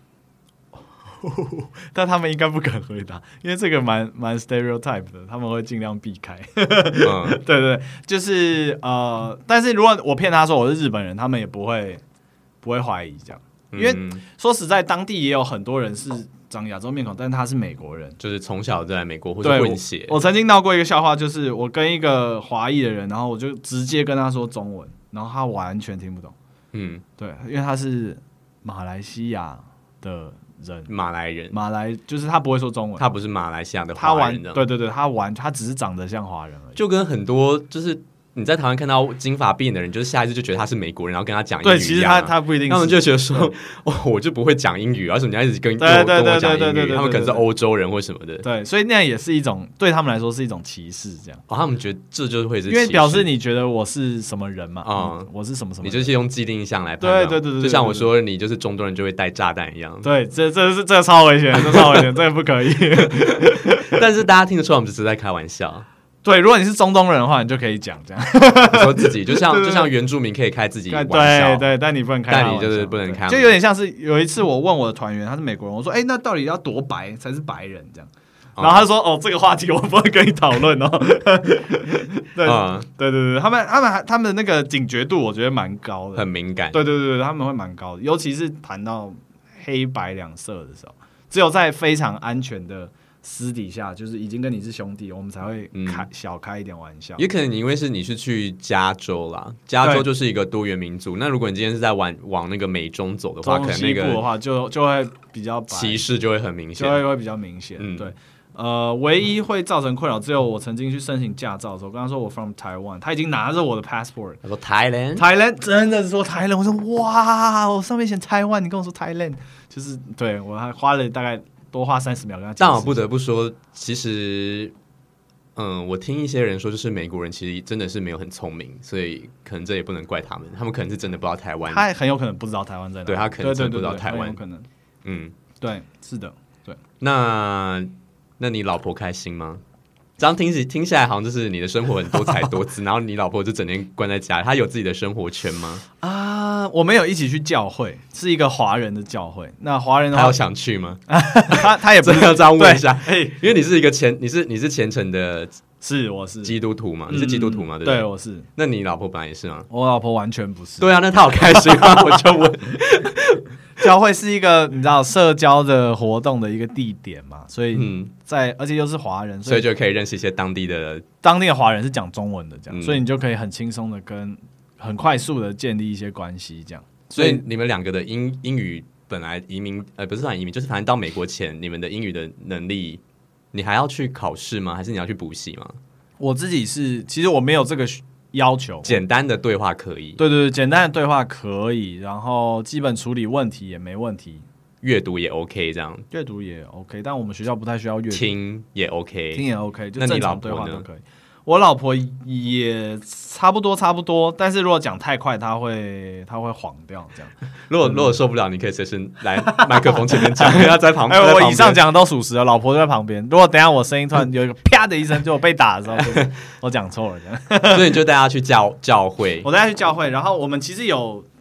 但他们应该不敢回答，因为这个蛮蛮 stereotype 的，他们会尽量避开。嗯、对对，就是呃，但是如果我骗他说我是日本人，他们也不会不会怀疑这样，因为、嗯、说实在，当地也有很多人是长亚洲面孔，但是他是美国人， 就是从小在美国或者混血。 我, 我曾经闹过一个笑话，就是我跟一个华裔的人，然后我就直接跟他说中文，然后他完全听不懂。嗯，对，因为他是马来西亚的。人马来人， 马来就是他不会说中文， 他不是马来西亚的华人， 对对对，他玩他只是长得像华人而已， 就跟很多就是你在台湾看到金发碧眼的人，就是下一次就觉得他是美国人，然后跟他讲英语一样、啊。 对，其实他他不一定是， 他们就觉得说，哦，我就不会讲英语，而且你要一直跟跟我讲英语，他们可能是欧洲人或什么的。 对，所以那样也是一种对他们来说是一种歧视，这样。 哦，他们觉得这就是会是歧视， 因为表示你觉得我是什么人嘛，嗯，嗯我是什么什么人， 你就是用既定印象来判断。 对对对 对, 对, 对, 对， 就像我说你就是中东人就会带炸弹一样。 对，这这是这个超危险，这超危险，这个不可以。 但是大家听得出来，我们只是在开玩笑。 对，如果你是中东人的话，你就可以讲这样。 你说自己就像就像原住民可以开自己玩笑， 对对，但你不能开， 但你就是不能开， 就有点像是有一次我问我的团员，他是美国人，我说：“哎、欸，那到底要多白才是白人？”这样，然后他说：“哦，这个话题我不会跟你讨论哦。对”嗯，对对对，他们他们他们的那个警觉度，我觉得蛮高的， 很敏感。 对对对，他们会蛮高的，尤其是谈到黑白两色的时候，只有在非常安全的。私底下就是已经跟你是兄弟，我们才会开、嗯、小开一点玩笑。 也可能你因为是你是去加州啦，加州就是一个多元民族。那如果你今天是在往往那个美中走的话，可能那个的话就就会比较歧视就会很明显， 就会会比较明显。嗯、对，呃，唯一会造成困扰只有我曾经去申请驾照的时候，我跟他说我 from Taiwan， 他已经拿着我的 passport， 他说 Thailand， Thailand 真的是说 Thailand， 我说哇，我上面写 Taiwan， 你跟我说 Thailand， 就是对我还花了大概。多花三十秒跟他讲。 但我不得不说，其实，嗯，我听一些人说，就是美国人其实真的是没有很聪明，所以可能这也不能怪他们，他们可能是真的不知道台湾， 他很有可能不知道台湾在哪， 对他可能真的不知道台湾， 有可能，嗯，对，是的，对。 那那你老婆开心吗？这样听起听起来好像就是你的生活很多彩多姿，然后你老婆就整天关在家里，她有自己的生活圈吗？ 啊，我们有一起去教会，是一个华人的教会。那华人的话， 她有想去吗？ 他他也不要这样问一下，因为你是一个虔，你是你是虔诚的， 是我是基督徒嘛？你是基督徒嘛？对不对？对，我是。 那你老婆本来也是吗？ 我老婆完全不是。 对啊，那她好开心吗？我就问。 教会是一个你知道社交的活动的一个地点嘛，所以在、嗯、而且又是华人， 所以就可以认识一些当地的当地的华人是讲中文的这样、嗯，所以你就可以很轻松的跟很快速的建立一些关系这样。 所以你们两个的英英语本来移民呃不是算移民，就是反正到美国前你们的英语的能力，你还要去考试吗？还是你要去补习吗？ 我自己是其实我没有这个要求， 简单的对话可以， 对对对，简单的对话可以，然后基本处理问题也没问题， 阅读也 OK， 这样阅读也 OK， 但我们学校不太需要阅读， 听也 OK， 听也 OK， 就正常对话都可以。我老婆也差不多差不多，但是如果讲太快，她会她会晃掉这样。 如果、嗯、如果受不了，你可以随时来麦克风前面讲，不要在旁边。 哎，我以上讲的都属实了，老婆就在旁边。如果等一下我声音突然有一个啪的一声，就我被打的时候，就是我讲错了这样。 所以你就带她去教教会， 我带她去教会，然后我们其实有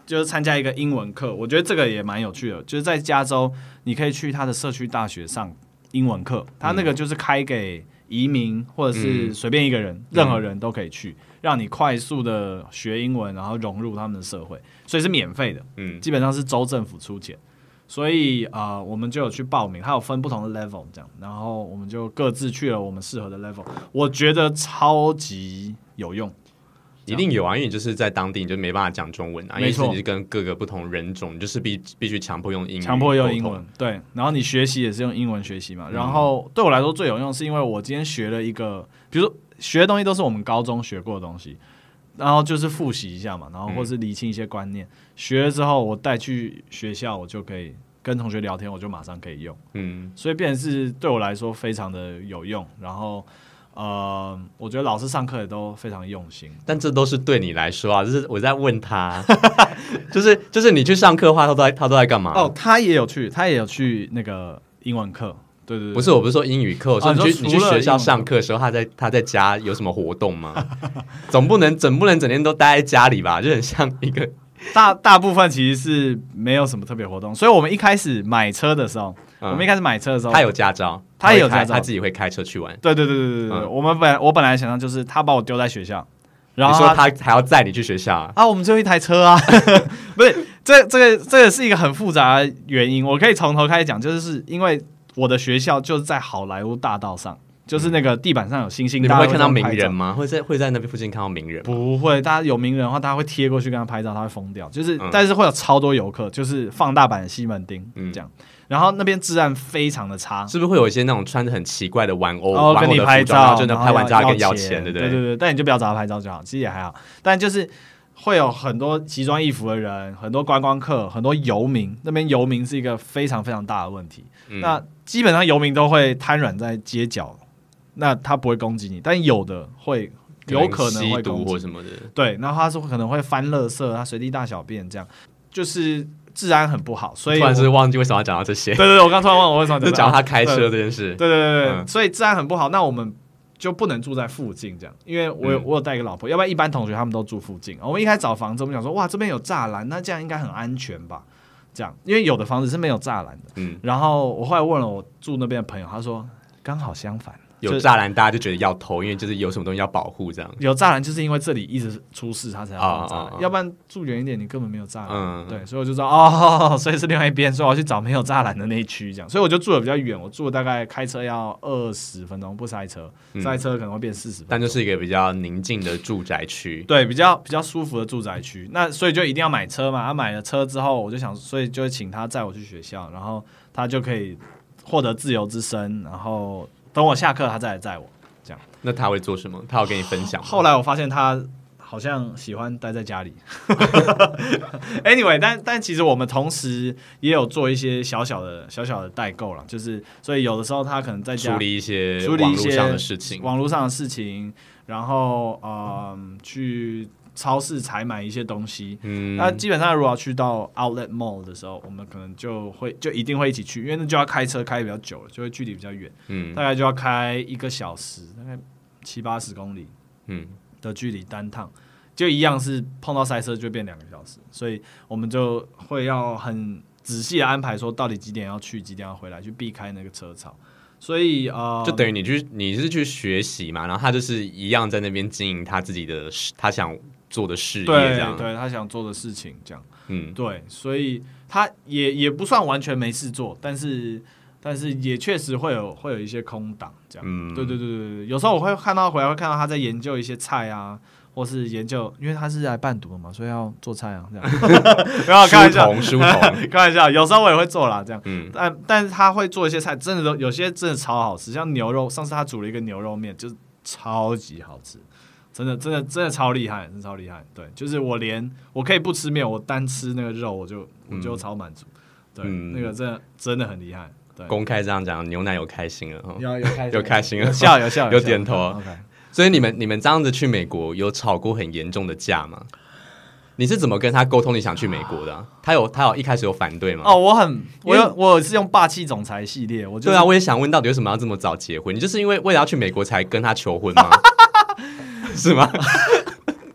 就是参加一个英文课，我觉得这个也蛮有趣的。就是在加州，你可以去他的社区大学上英文课，他那个就是开给移民或者是随便一个人，嗯、任何人都可以去，让你快速的学英文，然后融入他们的社会，所以是免费的，嗯，基本上是州政府出钱。所以啊、呃，我们就有去报名，它有分不同的 level 这样，然后我们就各自去了我们适合的 level， 我觉得超级有用。 一定有啊，因为你就是在当地你就没办法讲中文啊，因为你是跟各个不同人种，你就是必必须强迫用英语， 强迫用英文，对。然后你学习也是用英文学习嘛。嗯、然后对我来说最有用，是因为我今天学了一个，比如说学的东西都是我们高中学过的东西，然后就是复习一下嘛，然后或是厘清一些观念。嗯、学了之后，我带去学校，我就可以跟同学聊天，我就马上可以用。嗯，所以变成是对我来说非常的有用，然后。呃，我觉得老师上课也都非常用心， 但这都是对你来说啊，就是我在问他，就是就是你去上课的话，他都在他都在干嘛？ 哦，他也有去，他也有去那个英文课，对对对， 不是，我不是说英语课，我说你去、哦、你去学校上课的时候，他在他在家有什么活动吗？总不能总不能整天都待在家里吧？就很像一个大大部分其实是没有什么特别活动，所以我们一开始买车的时候。嗯、我们一开始买车的时候， 他有驾照， 他也有驾照， 他自己会开车去玩。 对对对对对对，嗯、我们本来我本来想象就是他把我丢在学校，然后他, 你说他还要载你去学校啊？ 啊，我们只有一台车啊，不是这这个这个是一个很复杂的原因，我可以从头开始讲，就是因为我的学校就是在好莱坞大道上。就是那个地板上有星星， 你们会看到名人吗？会在会在那边附近看到名人吗？ 不会，大家有名人的话，大家会贴过去跟他拍照，他会疯掉。就是，嗯、但是会有超多游客，就是放大版的西门町、嗯、这样。然后那边治安非常的差， 是不是会有一些那种穿着很奇怪的玩偶， 哦、跟你拍照， 然后真的拍完照跟要钱，对不对？ 对对对，但你就不要找他拍照就好，其实也还好。但就是会有很多奇装异服的人，很多观光客，很多游民。那边游民是一个非常非常大的问题。嗯、那基本上游民都会瘫软在街角。那他不会攻击你，但有的会，有可能会攻击或什么的。 对，然后他是可能会翻垃圾，他随地大小便，这样就是治安很不好。所以突然是忘记为什么要讲到这些。 对对对，我刚突然忘了我为什么要讲到，就讲他开车这件事。 对对对对，嗯、所以治安很不好，那我们就不能住在附近这样，因为我有、嗯、我有带一个老婆，要不然一般同学他们都住附近。我们一开始找房子，我们想说哇这边有栅栏，那这样应该很安全吧？这样，因为有的房子是没有栅栏的。嗯，然后我后来问了我住那边的朋友，他说刚好相反。 有栅栏，大家就觉得要偷，因为就是有什么东西要保护这样。 有栅栏，就是因为这里一直出事，他才要放栅栏，要不然住远一点，你根本没有栅栏。嗯，对，所以我就知道哦，所以是另外一边，所以我要去找没有栅栏的那一区，这样。所以我就住的比较远，我住了大概开车要二十分钟，不塞车，嗯、塞车可能会变四十分钟。 但就是一个比较宁静的住宅区， 对，比较比较舒服的住宅区。那所以就一定要买车嘛。他、啊、买了车之后，我就想，所以就请他载我去学校，然后他就可以获得自由之身，然后等我下课，他再来载我。 那他会做什么？他有跟你分享吗？ 后来我发现他好像喜欢待在家里。anyway， 但但其实我们同时也有做一些小小的小小的代购啦，就是所以有的时候他可能在家处理一些网络上的事情， 网络上的事情，然后呃去超市采买一些东西。嗯，那基本上如果要去到 Outlet Mall 的时候，我们可能就会就一定会一起去，因为那就要开车开比较久了，就会距离比较远。嗯，大概就要开一个小时，大概七八十公里。嗯。的距离单趟就一样是碰到塞车就变两个小时，所以我们就会要很仔细的安排说到底几点要去几点要回来，去避开那个车潮。所以呃， 就等于你去你是去学习嘛，然后他就是一样在那边经营他自己的他想做的事业这样， 对，对他想做的事情这样，嗯，对，所以他也也不算完全没事做，但是但是也确实会有会有一些空档这样，嗯，对对对对对，有时候我会看到回来会看到他在研究一些菜啊，或是研究，因为他是来伴读的嘛，所以要做菜啊这样，不要开玩笑， 书童， 开玩笑，有时候我也会做啦这样，嗯，但但是他会做一些菜，真的都有些真的超好吃，像牛肉，上次他煮了一个牛肉面，就是超级好吃。真的真的真的超厉害，真的超厉害。对，就是我连我可以不吃面，我单吃那个肉，我就我就超满足。对，嗯、那个真的真的很厉害。对， 公开这样讲，牛奶有开心了， 有有开心， 有开心了， 有笑有笑， 有点头。 OK， 所以你们你们这样子去美国，有吵过很严重的架吗？你是怎么跟他沟通你想去美国的、啊？他有他有一开始有反对吗？ 哦，我很我有我是用霸气总裁系列，我、就是、 对啊，我也想问，到底为什么要这么早结婚？你就是因为为了要去美国才跟他求婚吗？是吗？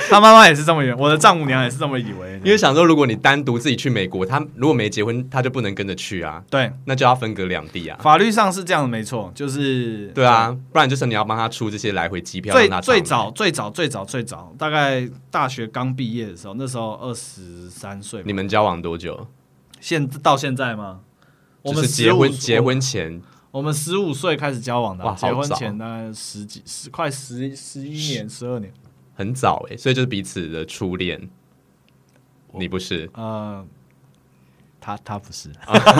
他妈妈也是这么以为，我的丈母娘也是这么以为。 因为想说，如果你单独自己去美国，他如果没结婚，他就不能跟着去啊。 对， 那就要分隔两地啊。 法律上是这样的，没错，就是对啊，不然就是你要帮他出这些来回机票。 最最早最早最早最早，大概大学刚毕业的时候，那时候二十三岁。 你们交往多久？ 现到现在吗？我们就是结婚结婚前。 我们十五岁开始交往的、啊， 哇， 结婚前大概十几、十快十十一年、十二年， 很早哎、欸，所以就是彼此的初恋。你不是？ 呃，他他不是。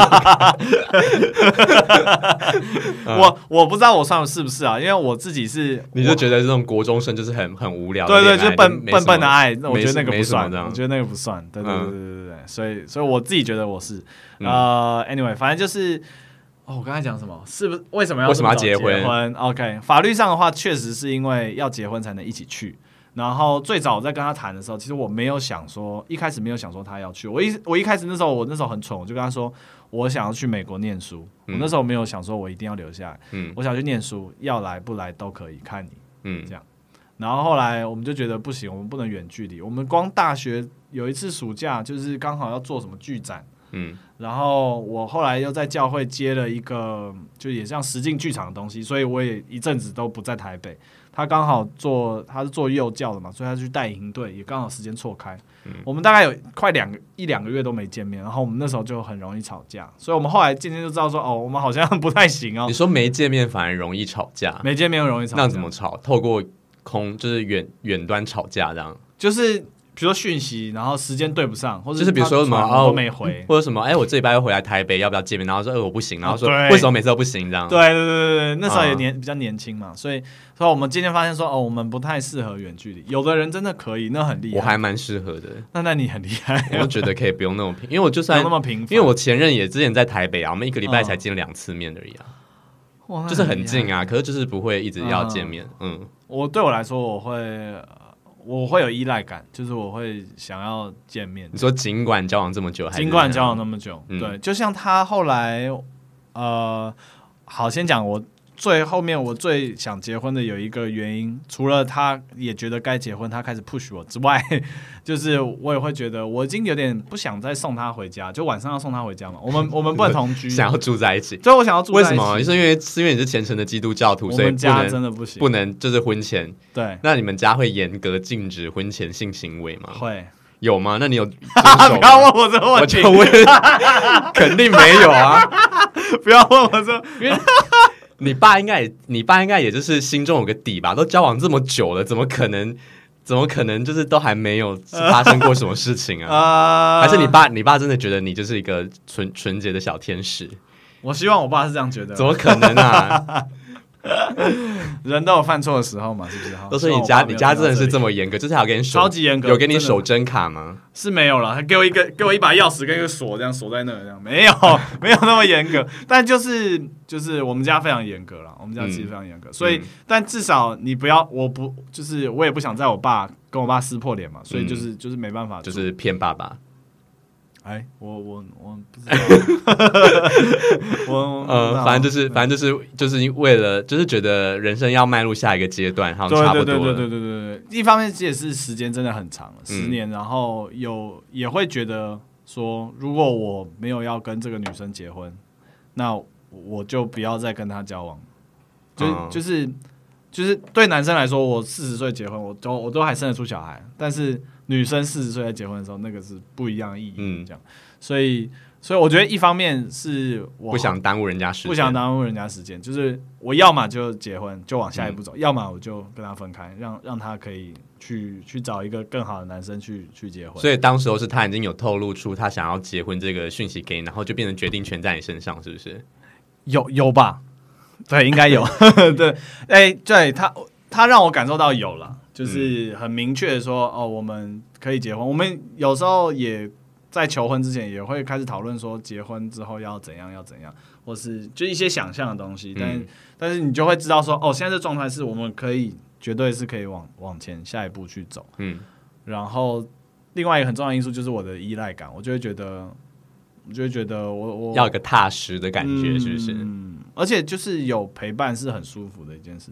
我我不知道我算是不是啊，因为我自己是， 你就觉得这种国中生就是很很无聊的， 对对，就笨笨笨的爱，我觉得那个不算， 我觉得那个不算，对对对对对对，所以所以我自己觉得我是， 嗯、 呃 ，anyway， 反正就是。哦，我刚才讲什么？是不是为什么要为什么要结婚？ 结婚 OK， 法律上的话，确实是因为要结婚才能一起去。然后最早我在跟他谈的时候，其实我没有想说，一开始没有想说他要去。我一我一开始那时候我那时候很蠢，我就跟他说，我想要去美国念书。嗯、我那时候没有想说我一定要留下来，嗯、我想去念书，要来不来都可以，看你，嗯，这样。然后后来我们就觉得不行，我们不能远距离。我们光大学有一次暑假，就是刚好要做什么剧展。嗯，然后我后来又在教会接了一个，就也像实境剧场的东西，所以我也一阵子都不在台北。他刚好做，他是做幼教的嘛，所以他去带营队，也刚好时间错开。嗯、我们大概有快两个一两个月都没见面，然后我们那时候就很容易吵架，所以我们后来渐渐就知道说，哦，我们好像不太行哦。 你说没见面反而容易吵架， 没见面容易吵架， 那怎么吵？透过空就是远远端吵架这样， 就是。比如说讯息，然后时间对不上，或者就是比如说什么都没回， 或者什么，哎，我这礼拜又回来台北，要不要见面？然后说，哎，我不行，然后说为什么每次都不行这样？ 对对对对对，那时候也年、嗯、比较年轻嘛，所以所以我们今天发现说，哦，我们不太适合远距离。有的人真的可以，那很厉害， 我还蛮适合的。 那那你很厉害， 我觉得可以不用那么频，因为我就算那么频繁， 因为我前任也之前在台北啊，我们一个礼拜才见两次面而已啊，嗯、就是很近啊，可是就是不会一直要见面。嗯，嗯我对我来说，我会。我会有依赖感，就是我会想要见面。 你说尽管交往这么久，还是尽管交往那么久，嗯、对，就像他后来，呃，好，先讲我最后面我最想结婚的有一个原因，除了他也觉得该结婚，他开始 push 我之外，就是我也会觉得我已经有点不想再送他回家，就晚上要送他回家嘛。我们我们不能同居， 想要住在一起。 所以我想要住在一起。 为什么？是因为是因为你是虔诚的基督教徒，所以我们家真的不行， 不能就是婚前。 对， 那你们家会严格禁止婚前性行为吗？ 会。 有吗？那你有？ 不要问我这个问题， 我就问，肯定没有啊！ 不要问我这，因为。 你爸应该也，你爸应该也就是心中有个底吧？都交往这么久了，怎么可能？怎么可能？就是都还没有发生过什么事情啊？还是你爸，你爸真的觉得你就是一个纯纯洁的小天使？ 我希望我爸是这样觉得。 怎么可能啊？ 人都有犯错的时候嘛，是不是？ 都是你家，你家真的是这么严格，就是还有给你手超级严格， 有给你手真卡吗？ 是没有了，他给我一个，给我一把钥匙跟一个锁，这样锁在那，这样没有，没有那么严格。但就是就是我们家非常严格了，我们家其实非常严格，嗯、所以、嗯、但至少你不要，我不就是我也不想在我爸跟我爸撕破脸嘛，所以就是、嗯、就是没办法， 就是骗爸爸。 哎，我我我不知道，我呃，反正就是，反正就是就是为了，就是觉得人生要迈入下一个阶段，好像差不多了。 对对对对对对对，一方面也是时间真的很长了，十年，嗯、然后有也会觉得说，如果我没有要跟这个女生结婚，那我就不要再跟她交往。就、嗯、就是就是对男生来说，我四十岁结婚，我都我都还生得出小孩，但是。女生四十岁在结婚的时候，那个是不一样的意义，嗯，这样，所以，所以我觉得一方面是我不想耽误人家时间， 不想耽误人家时间，就是我要么就结婚，就往下一步走，嗯、要么我就跟他分开，让让他可以去去找一个更好的男生去去结婚。 所以当时候是他已经有透露出他想要结婚这个讯息给你，然后就变成决定权在你身上，是不是？ 有有吧？对，应该有。对，哎、欸，对他他让我感受到有了。就是很明确的说，哦，我们可以结婚。我们有时候也在求婚之前也会开始讨论说，结婚之后要怎样，要怎样，或是就一些想象的东西。但、嗯、但是你就会知道说，哦，现在这状态是我们可以绝对是可以往往前下一步去走。嗯，然后另外一个很重要的因素就是我的依赖感，我就会觉得，我就会觉得我我要有一个踏实的感觉，嗯、是不是？ 嗯，而且就是有陪伴是很舒服的一件事情。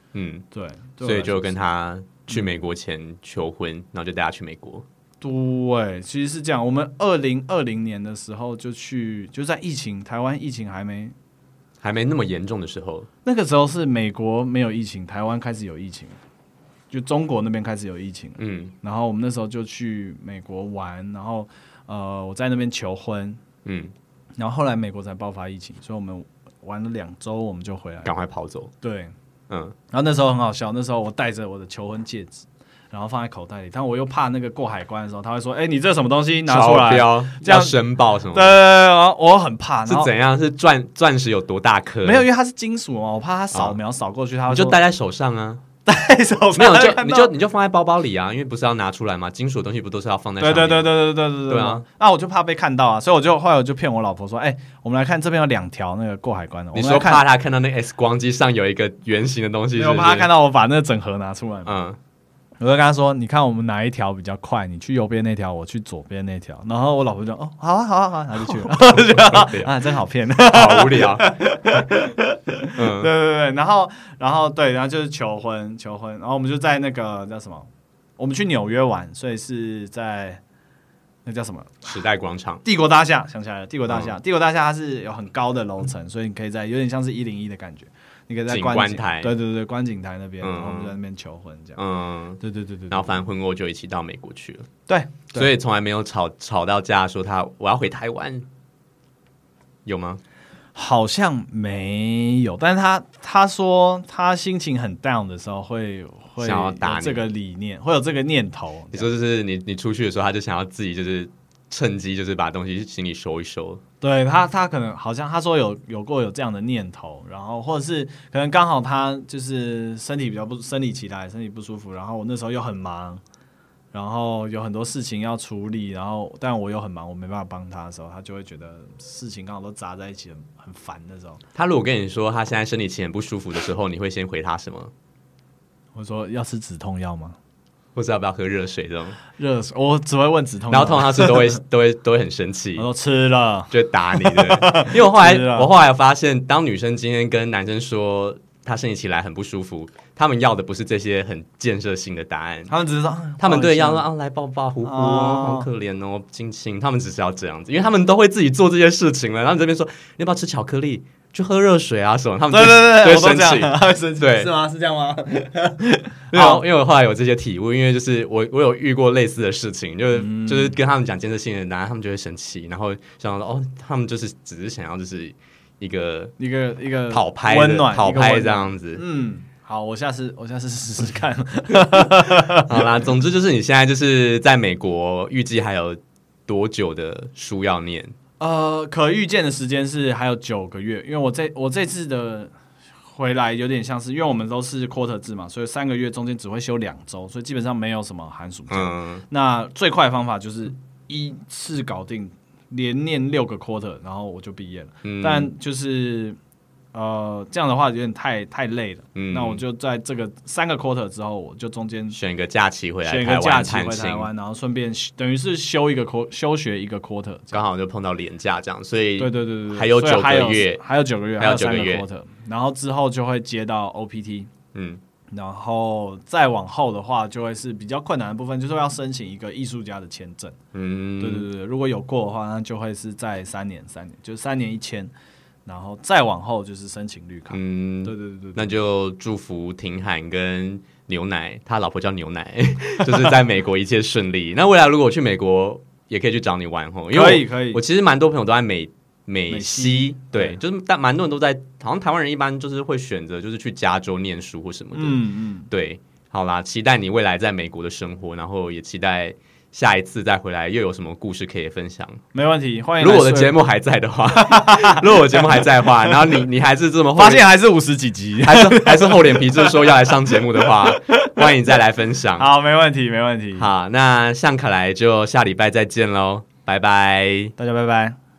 嗯， 对， 所以就跟他去美国前求婚，嗯、然后就带他去美国。 对，其实是这样。我们二零二零年的时候就去，就在疫情台湾疫情还没还没那么严重的时候， 那个时候是美国没有疫情，台湾开始有疫情，就中国那边开始有疫情。嗯，然后我们那时候就去美国玩，然后呃我在那边求婚，嗯，然后后来美国才爆发疫情，所以我们玩了两周我们就回来， 赶快跑走。 对，嗯，然后那时候很好笑，那时候我带着我的求婚戒指。然后放在口袋里，但我又怕那个过海关的时候，他会说：“哎、欸，你这什么东西拿出来？”这样申报什么？ 对，然后我很怕。 是怎样？是钻钻石有多大颗？ 没有，因为它是金属嘛，我怕它扫描扫过去，它会你就戴在手上啊， 戴手上没有就你就你就放在包包里啊，因为不是要拿出来嘛，金属的东西不都是要放在上面？ 对对对对对对对对啊！ 那我就怕被看到啊，所以我就后来我就骗我老婆说：“哎、欸，我们来看这边有两条那个过海关的。” 你说怕他看到那 X 光机上有一个圆形的东西是不是？ 没有，怕他看到我把那个整盒拿出来。嗯。我就跟他说：“你看我们哪一条比较快？你去右边那条，我去左边那条。”然后我老婆就：“哦，好啊，好啊，好啊。”然后就去了。啊，真好骗， 好无聊。 嗯，对对对，然后然后对，然后就是求婚，求婚，然后我们就在那个叫什么？我们去纽约玩，所以是在那叫什么？ 时代广场、 帝国大厦，想起来了，帝国大厦，嗯、帝国大厦它是有很高的楼层，所以你可以在有点像是一零一的感觉。你可以在观景台， 对对对，观景台那边，嗯、然后我们就在那边求婚，这样。嗯，对对对 对, 对。 然后反正婚后就一起到美国去了。 对，对所以从来没有吵吵到架，说他我要回台湾，有吗？ 好像没有，但是他他说他心情很 down 的时候会会想要打你这个理念，会有这个念头。 你说就是你你出去的时候，他就想要自己就是趁机就是把东西行李收一收。 对他，他可能好像他说有有过有这样的念头，然后或者是可能刚好他就是身体比较不生理期来，身体不舒服，然后我那时候又很忙，然后有很多事情要处理，然后但我又很忙，我没办法帮他的时候，他就会觉得事情刚好都砸在一起，很很烦那种。 他如果跟你说他现在生理期很不舒服的时候，你会先回他什么？ 我说要吃止痛药吗？ 或者要不要喝热水这种？ 热水，我只会问止痛药。 然后通常他是都会都会都会很生气。 我说吃了， 就会打你的。因为我后来我后来发现，当女生今天跟男生说她生理期来很不舒服，他们要的不是这些很建设性的答案， 他们只是说， 他们对要说啊来抱抱呼呼，好可怜哦，亲亲，他们只是要这样子，因为他们都会自己做这些事情了。然后你这边说你要不要吃巧克力？去喝热水啊什么？他们对对对， 会生气， 他会生气， 对， 是吗？是这样吗？ 因为因为我后来有这些体悟，因为就是我我有遇过类似的事情，就是、嗯、就是跟他们讲建设性的答案，他们就会生气，然后想说哦，他们就是只是想要就是一个一个一个讨拍温暖讨拍这样子， 嗯。好，我下次我下次试试看。 好啦，总之就是你现在就是在美国，预计还有多久的书要念？ 呃，可预见的时间是还有九个月，因为我这我这次的回来有点像是，因为我们都是 quarter 制嘛，所以三个月中间只会休两周，所以基本上没有什么寒暑假。嗯、那最快的方法就是一次搞定，连念六个 quarter， 然后我就毕业了。嗯、但就是呃这样的话有点太太累了。嗯、那我就在这个三个 quarter 之后，我就中间选一个假期回来， 选一个假期回台湾，然后顺便等于是休一个 quarter， 休学一个 quarter， 刚好就碰到连假这样，所以对对对对， 还有九个月， 还有九个月， 还有九个月 quarter， 然后之后就会接到 O P T， 嗯，然后再往后的话就会是比较困难的部分，就是要申请一个艺术家的签证，嗯，对对对，如果有过的话，那就会是在三年三年，就是三年一签。然后再往后就是申请绿卡，嗯，对对 对, 对， 那就祝福廷涵跟牛奶，他老婆叫牛奶，就是在美国一切顺利。那未来如果我去美国，也可以去找你玩吼，因为我可以可以。 我其实蛮多朋友都在美美西，对，就是但蛮多人都在，好像台湾人一般就是会选择就是去加州念书或什么的，嗯嗯，对，好啦，期待你未来在美国的生活，然后也期待。下一次再回来又有什么故事可以分享？ 没问题，欢迎。 如果我的节目还在的话，如果我的节目还在的话，然后你你还是这么发现还是五十几集， 还是还是厚脸皮，就是说要来上节目的话，欢迎再来分享。 好，没问题，没问题。 好，那向可来就下礼拜再见喽，拜拜， 大家拜拜。